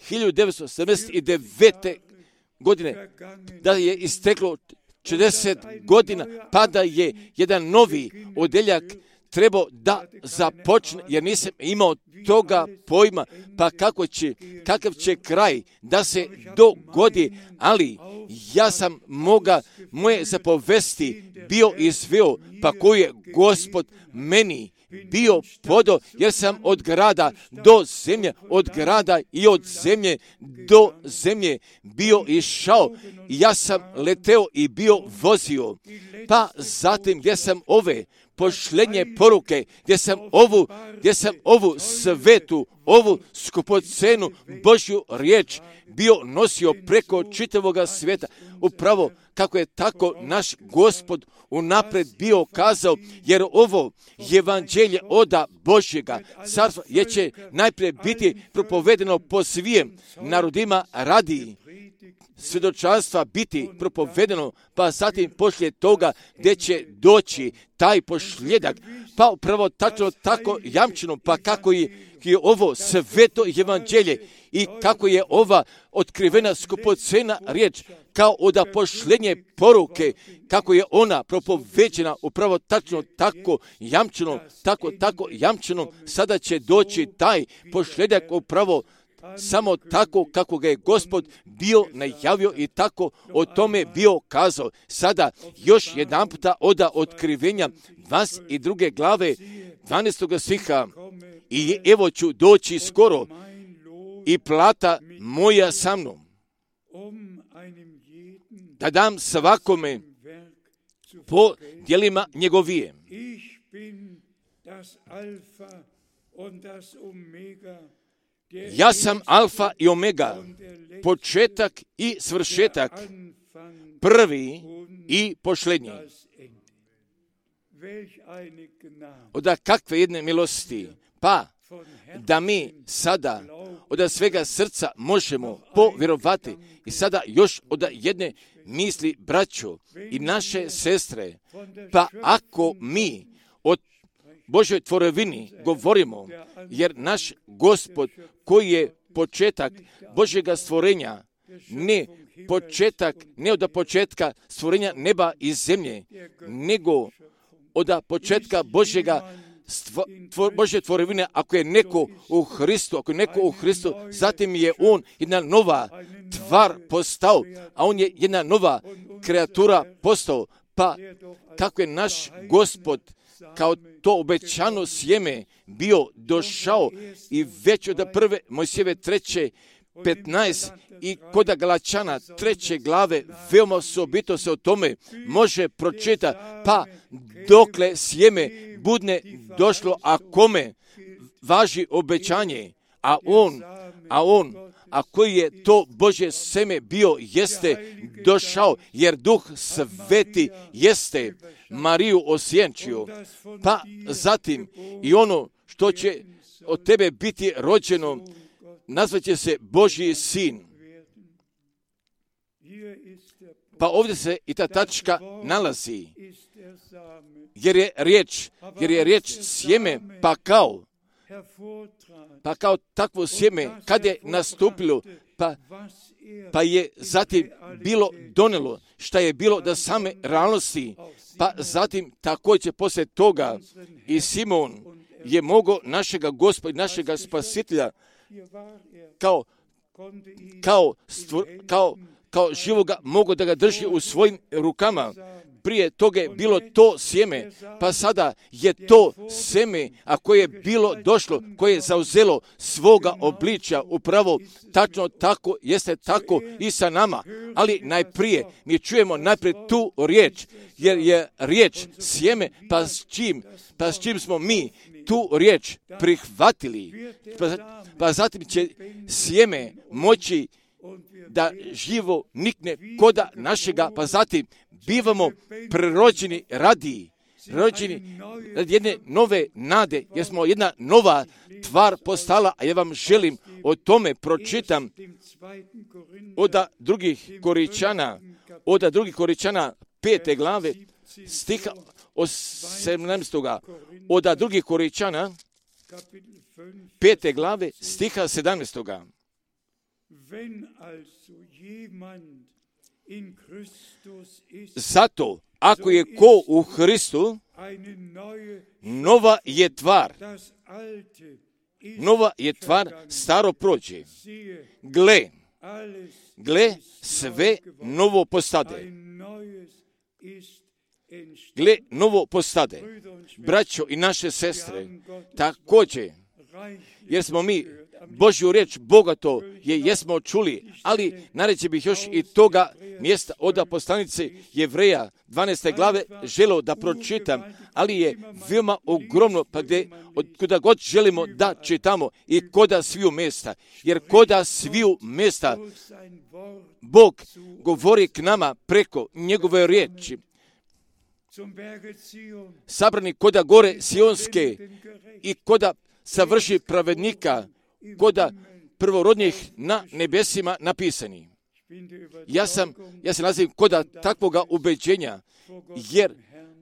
1979. godine, da je isteklo 40 godina, pa da je jedan novi odeljak trebao da započne, jer nisam imao toga pojma, pa kakav će kraj da se dogodi, ali ja sam moje zapovesti bio izveo, pa koji je Gospod meni bio podao, jer sam od grada do zemlje, od grada i od zemlje do zemlje bio išao, i ja sam leteo i bio vozio, pa zatim gdje sam ove pošlenje poruke, gdje sam ovu svetu, ovu skupocenu Božju riječ bio nosio preko čitavoga svijeta, upravo kako je tako naš Gospod unapred bio kazao, jer ovo evanđelje oda Božjega carstva je će najprije biti propovedeno po svijem narodima radi svjedočanstva biti propovedeno, pa zatim poslije toga gdje će doći taj posljedak, pa upravo tačno tako jamčeno, pa kako je ovo sveto evanđelje i kako je ova otkrivena skupocena riječ kao od pošlenje poruke, kako je ona propoveđena upravo tačno tako jamčeno, sada će doći taj posljedak upravo samo tako kako ga je Gospod bio najavio i tako o tome bio kazao. Sada još jedan puta od Otkrivenja 22. glave 12. stiha. I evo ću doći skoro i plata moja sa mnom, da dam svakome po djelima njegovije. Ja sam alfa i omega, početak i svršetak, prvi i posljednji. Od kakve jedne milosti, pa da mi sada od svega srca možemo povjerovati i sada još od jedne misli, braćo i naše sestre, pa ako mi od Božoj tvorevini govorimo, jer naš Gospod koji je početak Božjega stvorenja, ne od početka stvorenja neba i zemlje, nego od početka Božje tvorevine, ako je neko u Hristu, zatim je on jedna nova tvar postao, a on je jedna nova kreatura postao, pa kako je naš Gospod kao to obećano sjeme bio došao i već od prve Mojsijeve 3. 15 i kod Galačana 3. glave veoma osobito se o tome može pročitati, pa dokle sjeme budne došlo, a kome važi obećanje, a koji je to Božje seme bio, jeste došao, jer Duh Sveti jeste Mariju osjenčio, pa zatim i ono što će od tebe biti rođeno, nazvaće se Božji sin. Pa ovdje se i ta tačka nalazi, jer je riječ sjeme, pa kao takvo sjeme, kad je nastupilo, pa je zatim bilo donelo šta je bilo da same realnosti, pa zatim također poslije toga i Simon je mogao našega Gospoda, našega Spasitelja kao živoga mogo da ga drži u svojim rukama. Prije toga je bilo to sjeme, pa sada je to sjeme, a koje je bilo došlo, koje je zauzelo svoga obličja, upravo tačno tako, jeste tako i sa nama. Ali najprije, mi čujemo najprije tu riječ, jer je riječ sjeme, pa s čim smo mi tu riječ prihvatili, pa zatim će sjeme moći da živo nikne koda našega, pa zatim bivamo prerođeni radi jedne nove nade, jer smo jedna nova tvar postala, a ja vam želim o tome pročitam od drugih Koričana 5. glave stiha 17. Od drugih Koričana 5. glave stiha 17. Zato, ako je ko u Hristu, nova je tvar, staro prođe. Gle, sve novo postade. Braćo i naše sestre, također, jer smo mi Božju riječ bogato jesmo čuli, ali nareći bih još i toga mjesta od poslanice Jevreja 12. glave želio da pročitam, ali je veoma ogromno, pa kuda god želimo da čitamo i koda sviju mjesta, jer koda sviju mjesta Bog govori k nama preko njegove riječi. Sabrani koda gore Sionske i koda savrši pravednika, koda prvorodnjih na nebesima napisani. Ja se nalazim koda takvoga ubeđenja, jer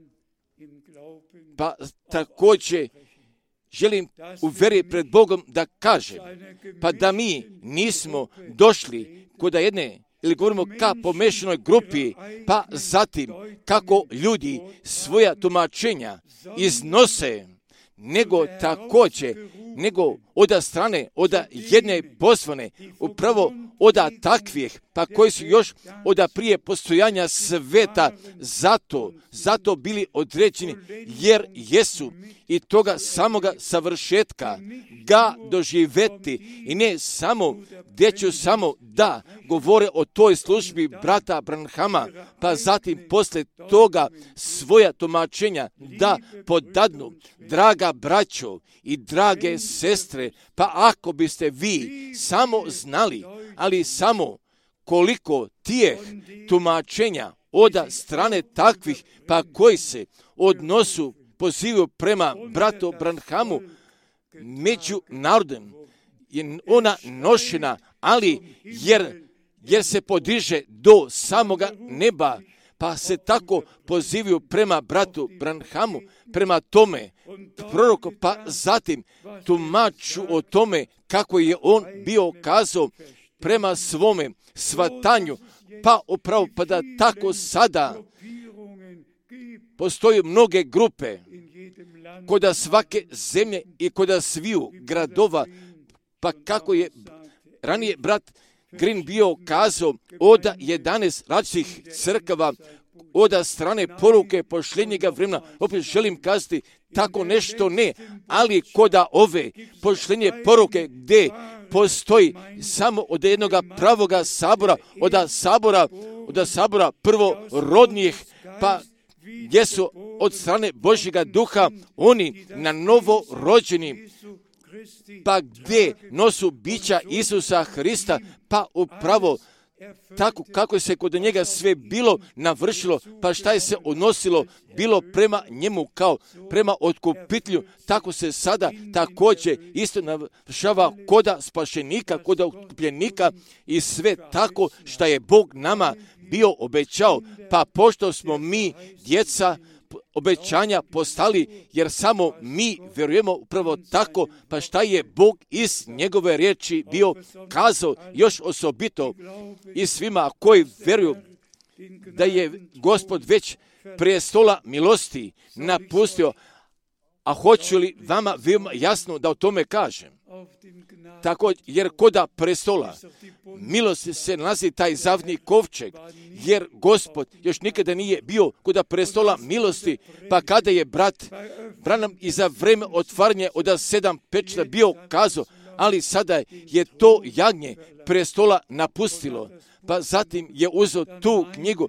pa također želim u veri pred Bogom da kažem, pa da mi nismo došli koda jedne, ili govorimo ka pomešenoj grupi, pa zatim kako ljudi svoja tumačenja iznose, nego od strane, od jedne pozvane, upravo od takvih, pa koji su još od prije postojanja sveta zato bili određeni, jer jesu i toga samoga savršetka ga doživjeti i ne samo, gdje ću samo da govore o toj službi brata Branhama, pa zatim poslije toga svoja tumačenja da podadnu. Draga braćo i drage sestre, pa ako biste vi samo znali, ali samo koliko tijeh tumačenja od strane takvih, pa koji se odnosu pozivaju prema bratu Branhamu, među narodom je ona nošena, ali jer se podiže do samoga neba, pa se tako pozivaju prema bratu Branhamu, prema tome proroku, pa zatim tumaču o tome kako je on bio kazao prema svome svatanju, pa upravo pa da tako sada postoje mnoge grupe koda svake zemlje i koda sviju gradova, pa kako je ranije brat Green bio kazao od 11 različitih crkava od strane poruke posljednjega vremena, opet želim kazati, tako nešto ne, ali koda ove posljednje poruke gdje postoji samo od jednog pravoga sabora, od sabora prvorodnijih, pa gdje su od strane Božjega duha oni na novo rođeni, pa gdje nosu bića Isusa Hrista, pa upravo tako kako se kod njega sve bilo navršilo, pa šta je se odnosilo bilo prema njemu kao prema otkupitelju, tako se sada također isto navršava koda spašenika, koda otkupljenika i sve tako što je Bog nama bio obećao, pa pošto smo mi djeca obećanja postali, jer samo mi vjerujemo upravo tako, pa šta je Bog iz njegove riječi bio kazao još osobito i svima koji vjeruju da je Gospod već prestola milosti napustio, a hoću li vama veoma jasno da o tome kažem? Tako, jer koda prestola milosti se nalazi taj zavni kovčeg, jer Gospod još nikada nije bio koda prestola milosti, pa kada je brat Branham i za vreme otvaranja od 7 pečata bio kazao, ali sada je to jagnje prestola napustilo, pa zatim je uzeo tu knjigu,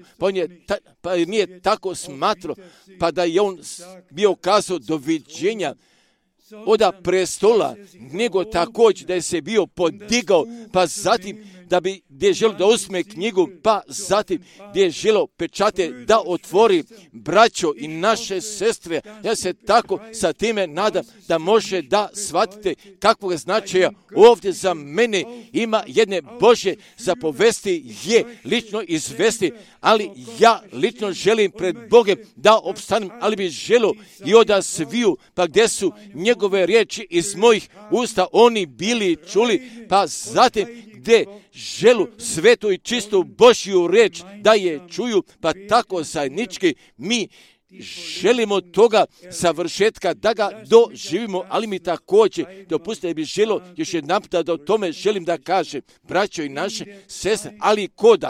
pa nije tako smatrao, pa da je on bio kazao doviđenja od prestola, nego također da je se bio podigao, pa zatim da bi gdje je želio da uzme knjigu, pa zatim gdje je želio pečate da otvori, braćo i naše sestre. Ja se tako sa time nadam da može da shvatite kakvog značaja ovdje za mene ima jedne Božje zapovesti je lično izvesti, ali ja lično želim pred Bogom da opstanem, ali bi želio i od sviju, pa gdje su njegove riječi iz mojih usta oni bili čuli, pa zatim gdje želu svetu i čistu Božju riječ da je čuju, pa tako zajednički mi želimo toga završetka da ga doživimo, ali mi također dopustite da bi želio još jedan puta da o tome želim da kažem, braćo i naše sestre, ali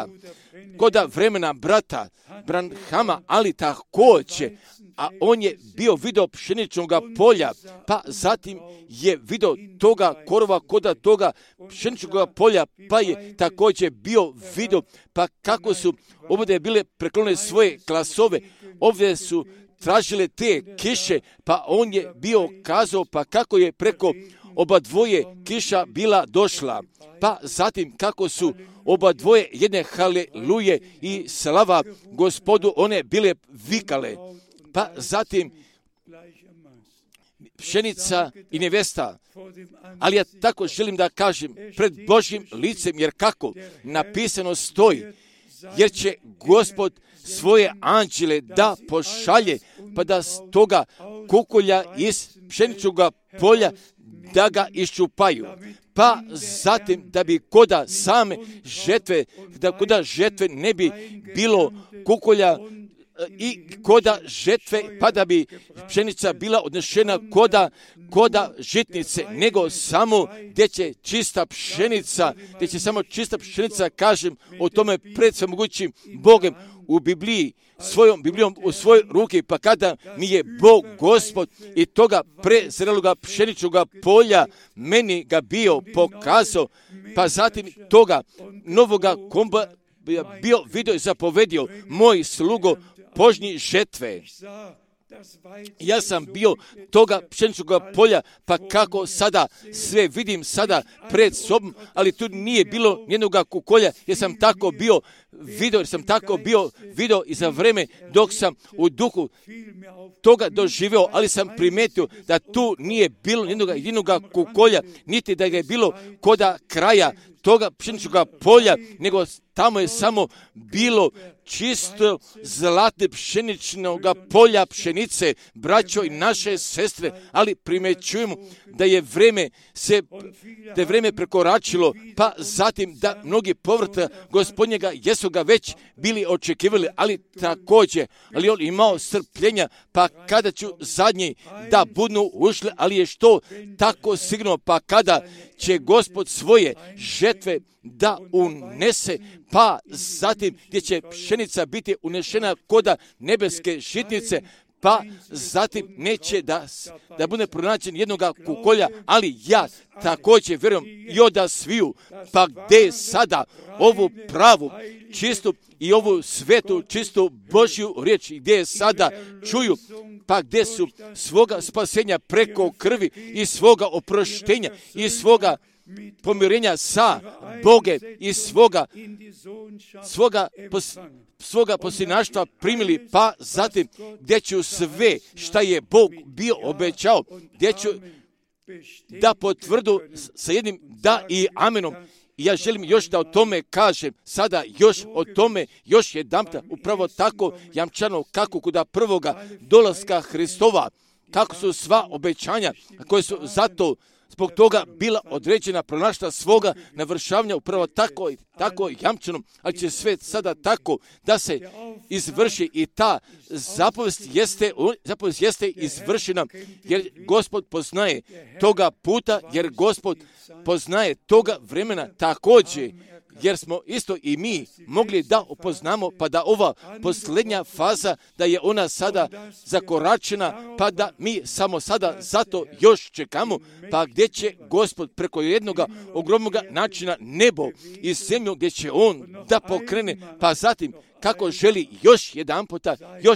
koda vremena brata Branhama, ali također, a on je bio vidio pšeničnog polja, pa zatim je vidio toga korova koda toga pšeničnog polja, pa je također bio vidio, pa kako su ovdje bile preklonile svoje klasove, ovdje su tražile te kiše, pa on je bio kazao, pa kako je preko oba dvoje kiša bila došla, pa zatim kako su oba dvoje jedne haleluje i slava Gospodu one bile vikale, pa zatim pšenica i nevesta. Ali ja tako želim da kažem pred Božjim licem, jer kako napisano stoji, jer će Gospod svoje anđele da pošalje, pa da s toga kukolja iz pšeničnog polja da ga iščupaju. Pa zatim da bi koda same žetve, da koda žetve ne bi bilo kukolja i koda žetve, pa da bi pšenica bila odnešena koda žitnice, nego samo gdje će čista pšenica, kažem o tome pred svemogućim Bogom u Bibliji, svojom Biblijom u svojoj ruki, pa kada mi je Bog Gospod i toga prezreloga pšeničnog polja meni ga bio pokazao, pa zatim toga novoga komba bio vidio i zapovedio moj slugo požnji žetve. Ja sam bio toga pšeničnog polja, pa kako sada sve vidim sada pred sobom, ali tu nije bilo nijednog kukolja, jer sam tako bio vidio i za vreme dok sam u duhu toga doživio, ali sam primetio da tu nije bilo nijednog kukolja, niti da je bilo koda kraja toga pšeničnog polja, nego tamo je samo bilo čisto zlatne pšeničnog polja pšenice, braćo i naše sestre, ali primećujemo da je vreme prekoračilo, pa zatim da mnogi povrata Gospodnjega jesu ga već bili očekivali, ali također, ali on imao strpljenja, pa kada ću zadnji da budu ušli, ali je što tako sigurno, pa kada će Gospod svoje žetve da unese, pa zatim gdje će pšenica biti unešena koda nebeske žitnice, pa zatim neće da bude pronađen jednoga kukolja, ali ja također vjerujem i oda sviju, pa gdje sada ovu pravu, čistu i ovu svetu, čistu Božju riječ, gdje je sada čuju, pa gdje su svoga spasenja preko krvi i svoga oproštenja i svoga pomirenja sa Boge i svoga posinaštva primili, pa zatim gdje ću sve šta je Bog bio obećao, gdje ću da potvrdu sa jednim da i amenom. I ja želim još da o tome kažem, sada još o tome, još jedanputa, upravo tako jamčano kako kod prvoga dolaska Hristova, kako su sva obećanja koje su zato zbog toga bila određena, pronašla svoga navršavanja upravo tako jamčanom, ali će sve sada tako da se izvrši i ta zapovest jeste izvršena, jer Gospod poznaje toga puta, jer Gospod poznaje toga vremena također, jer smo isto i mi mogli da upoznamo, pa da ova posljednja faza, da je ona sada zakoračena, pa da mi samo sada zato još čekamo, pa gdje će Gospod preko jednog ogromnog načina nebo i zemlju, gdje će On da pokrene, pa zatim kako želi još jedanputa,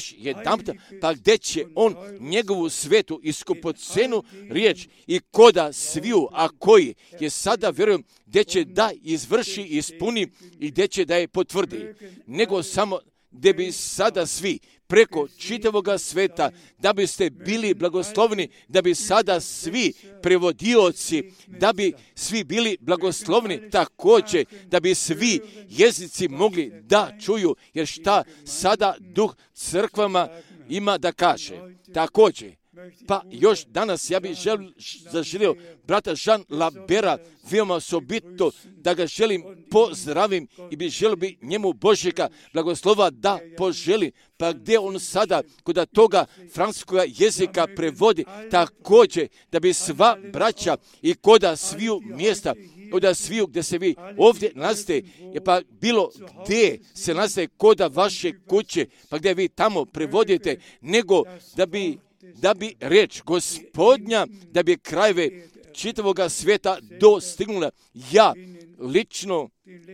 pa gdje će On njegovu svetu i skupocenu riječ i koda sviju, a koji je sada, vjerujem, gdje će da izvrši i ispuni i gdje će da je potvrdi, nego samo gdje bi sada svi preko čitavoga sveta, da biste bili blagoslovni, da bi sada svi prevodioci, da bi svi bili blagoslovni također, da bi svi jezici mogli da čuju, jer šta sada Duh crkvama ima da kaže. Također, pa još danas ja bih zaželio brata Jean Labera veoma osobito da ga želim pozdravim i bi želio bi njemu Božjega blagoslova da poželi, pa gdje on sada kod toga francuskoga jezika prevodi također da bi sva braća i koda sviju mjesta, koda sviju gdje se vi ovdje nalazite, pa bilo gdje se nalazite koda vaše kuće, pa gdje vi tamo prevodite, nego da bi riječ Gospodnja, da bi krajeve čitavoga svijeta dostignula. Ja lično,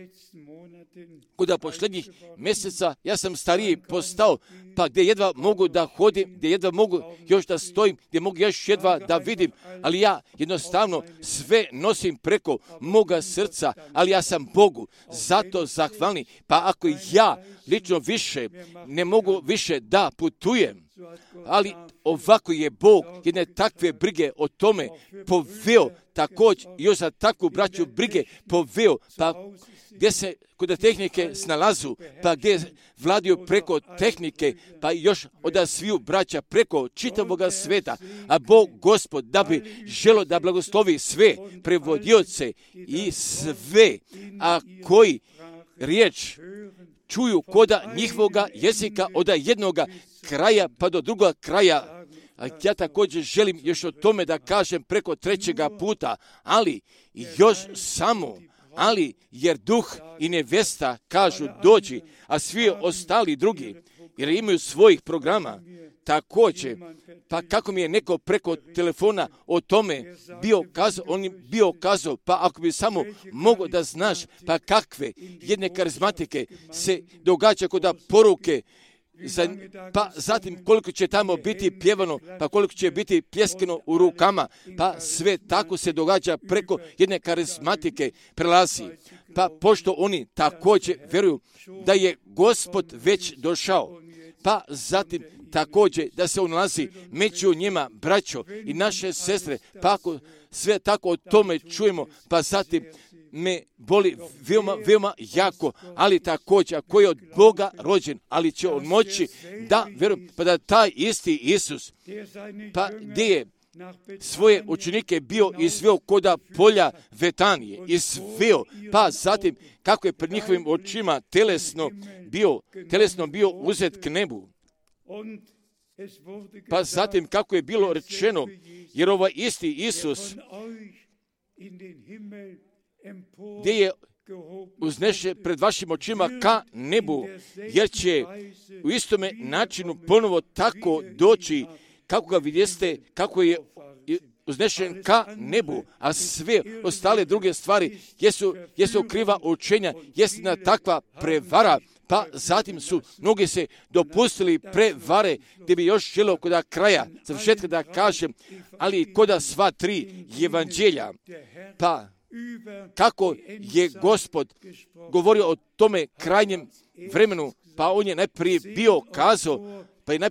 kod posljednjih mjeseca, ja sam stariji postao, pa gdje jedva mogu da hodim, gdje jedva mogu još da stojim, gdje mogu još jedva da vidim, ali ja jednostavno sve nosim preko moga srca, ali ja sam Bogu zato zahvalni, pa ako ja lično više ne mogu više da putujem, ali ovako je Bog jedne takve brige o tome poveo, također još za takvu braću brige poveo, pa gdje se kod tehnike snalazu, pa gdje vladaju preko tehnike, pa još od sviju braća preko čitavoga sveta, a Bog Gospod da bi želo da blagoslovi sve prevodioce i sve, a koji riječ čuju koda njihovoga jezika od jednoga kraja pa do drugoga kraja. A ja također želim još o tome da kažem preko trećega puta, ali još samo, jer duh i nevesta kažu dođi, a svi ostali drugi, jer imaju svojih programa, također, pa kako mi je neko preko telefona o tome bio kazao, pa ako bi samo mogao da znaš, pa kakve jedne karizmatike se događa kod poruke, pa zatim koliko će tamo biti pjevano, pa koliko će biti pljeskano u rukama, pa sve tako se događa preko jedne karizmatike prelazi. Pa pošto oni također vjeruju da je Gospod već došao, pa zatim također da se on nalazi među njima braćo i naše sestre, pa ako sve tako o tome čujemo, pa zatim me boli veoma jako, ali također ako je od Boga rođen, ali će on moći da vjerujem, pa da taj isti Isus, pa gdje je svoje učenike bio izveo koda polja Vetanije, izveo, pa zatim kako je pred njihovim očima telesno bio uzet k nebu, pa zatim kako je bilo rečeno, jer ovaj isti Isus gdje je uzneše pred vašim očima ka nebu, jer će u istome načinu ponovo tako doći, kako ga vidjeste, kako je uznešen ka nebu, a sve ostale druge stvari jesu kriva učenja, jest takva prevara, pa zatim su mnogi se dopustili prevare, gdje bi još želio kod kraja, završetka da kažem, ali kod sva tri evanđelja, pa kako je Gospod govorio o tome krajnjem vremenu, pa on je najprije bio kazao,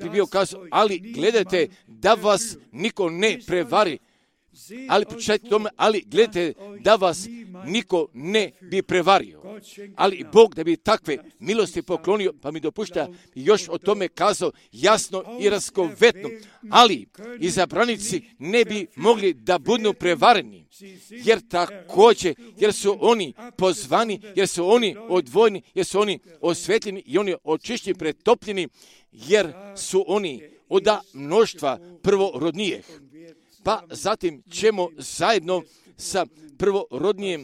ali gledajte da vas niko ne prevari, ali pričajte tome, ali gledajte da vas niko ne bi prevario. Ali Bog da bi takve milosti poklonio, pa mi dopušta još o tome kazao jasno i raskovetno, ali izabranici ne bi mogli da budu prevareni, jer također, jer su oni pozvani, jer su oni odvojeni, jer su oni osvetljeni i oni očišćeni, pretopljeni, jer su oni od mnoštva prvorodnijih. Pa zatim ćemo zajedno sa prvorodnijem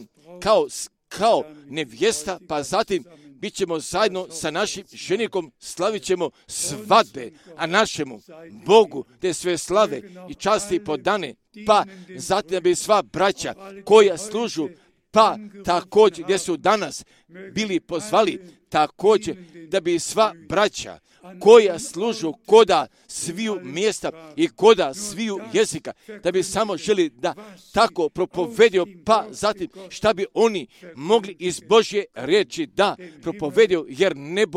kao nevjesta, pa zatim bit ćemo zajedno sa našim ženikom, slavit ćemo svadbe, a našemu Bogu te sve slave i časti podane, pa zatim da bi sva braća koja služu, pa također gdje su danas bili pozvali, također da bi sva braća koja služu koda sviju mjesta i koda sviju jezika, da bi samo želi da tako propovedio, pa zatim šta bi oni mogli iz Božje riječi da propovedio, jer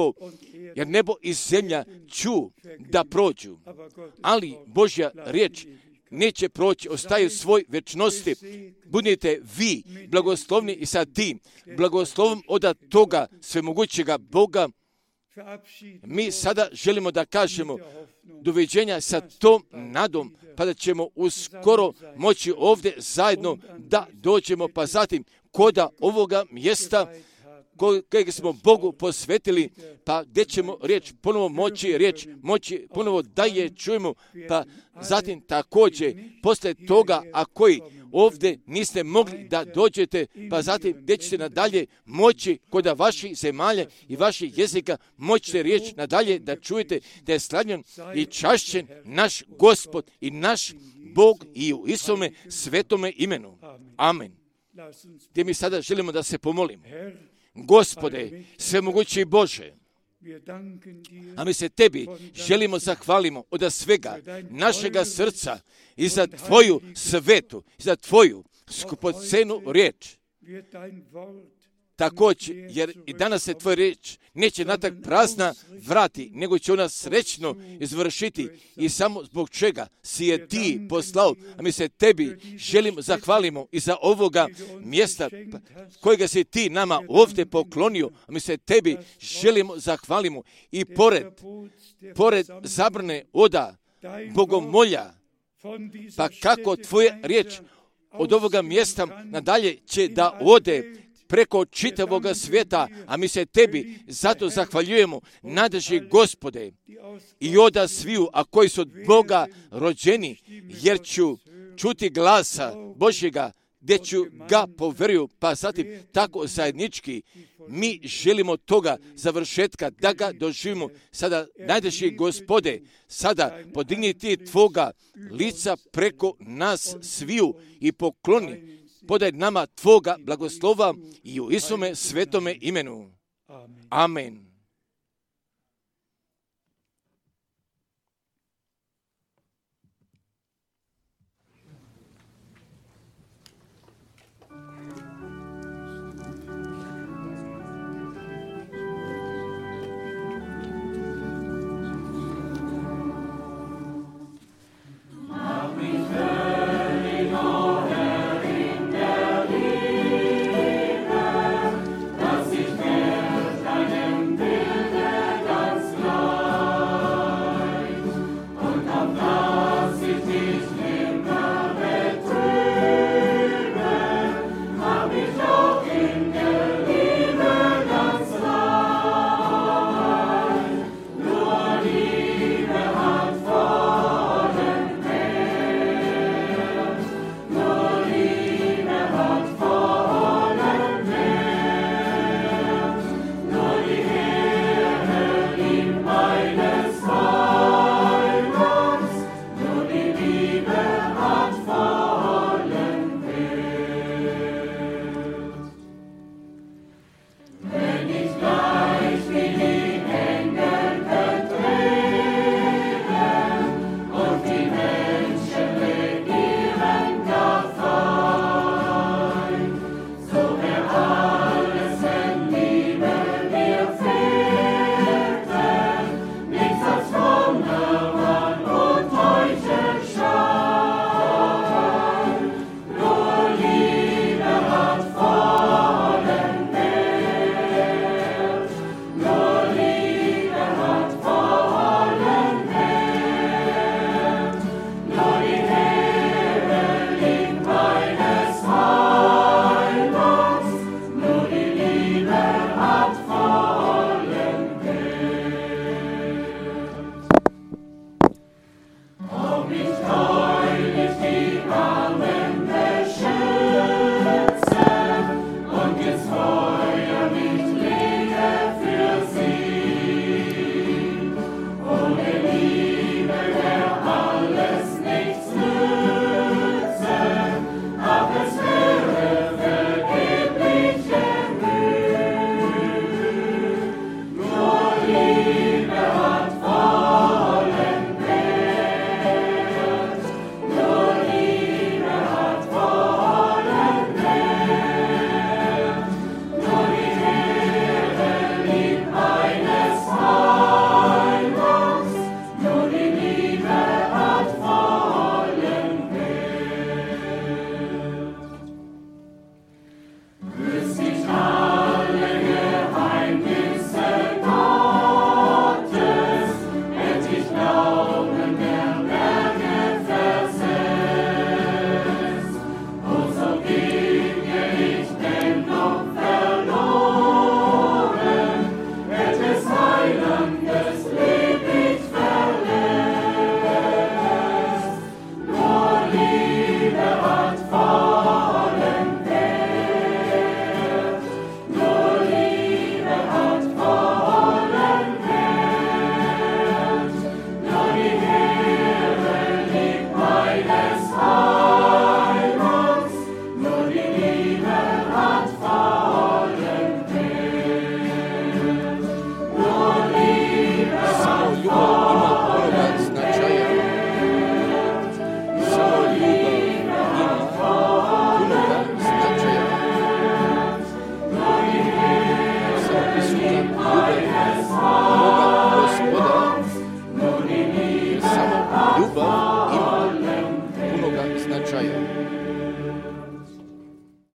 nebo i zemlja ću da prođu, ali Božja riječ neće proći, ostaju svoj večnosti. Budite vi blagoslovni i sa tim blagoslovom od toga svemogućega Boga. Mi sada želimo da kažemo doviđenja sa tom nadom, pa da ćemo uskoro moći ovdje zajedno da dođemo, pa zatim koda ovoga mjesta kojeg smo Bogu posvetili, pa gdje ćemo ponovo moći ponovo da je čujemo, pa zatim također poslije toga, a koji ovdje niste mogli da dođete, pa zatim gdje ćete nadalje moći kod vaših zemalja i vaših jezika moćete riječ nadalje da čujete, da je slavljen i čašćen naš Gospod i naš Bog i u Isome svetome imenu. Amen. Gdje mi sada želimo da se pomolimo. Gospode, svemogući Bože, a mi se tebi želimo zahvalimo od svega našega srca i za tvoju svetu, i za tvoju skupocenu riječ. Također, jer i danas se tvoja riječ neće natak prazna vrati, nego će ona srećno izvršiti i samo zbog čega si je ti poslao, a mi se tebi želimo zahvalimo i za ovoga mjesta kojega si ti nama ovdje poklonio, a mi se tebi želimo zahvalimo i pored zabrane oda bogomolja, pa kako tvoja riječ od ovoga mjesta nadalje će da ode preko čitavoga svijeta, a mi se tebi zato zahvaljujemo, nadrži Gospode, i oda sviju, a koji su od Boga rođeni, jer ću čuti glasa Božjega, gdje ću ga poveruju, pa zatim tako zajednički mi želimo toga završetka da ga doživimo. Sada, najdraži Gospode, sada podigni ti tvoga lica preko nas sviju i pokloni, podaj nama tvoga blagoslova i u Isome svetome imenu. Amen.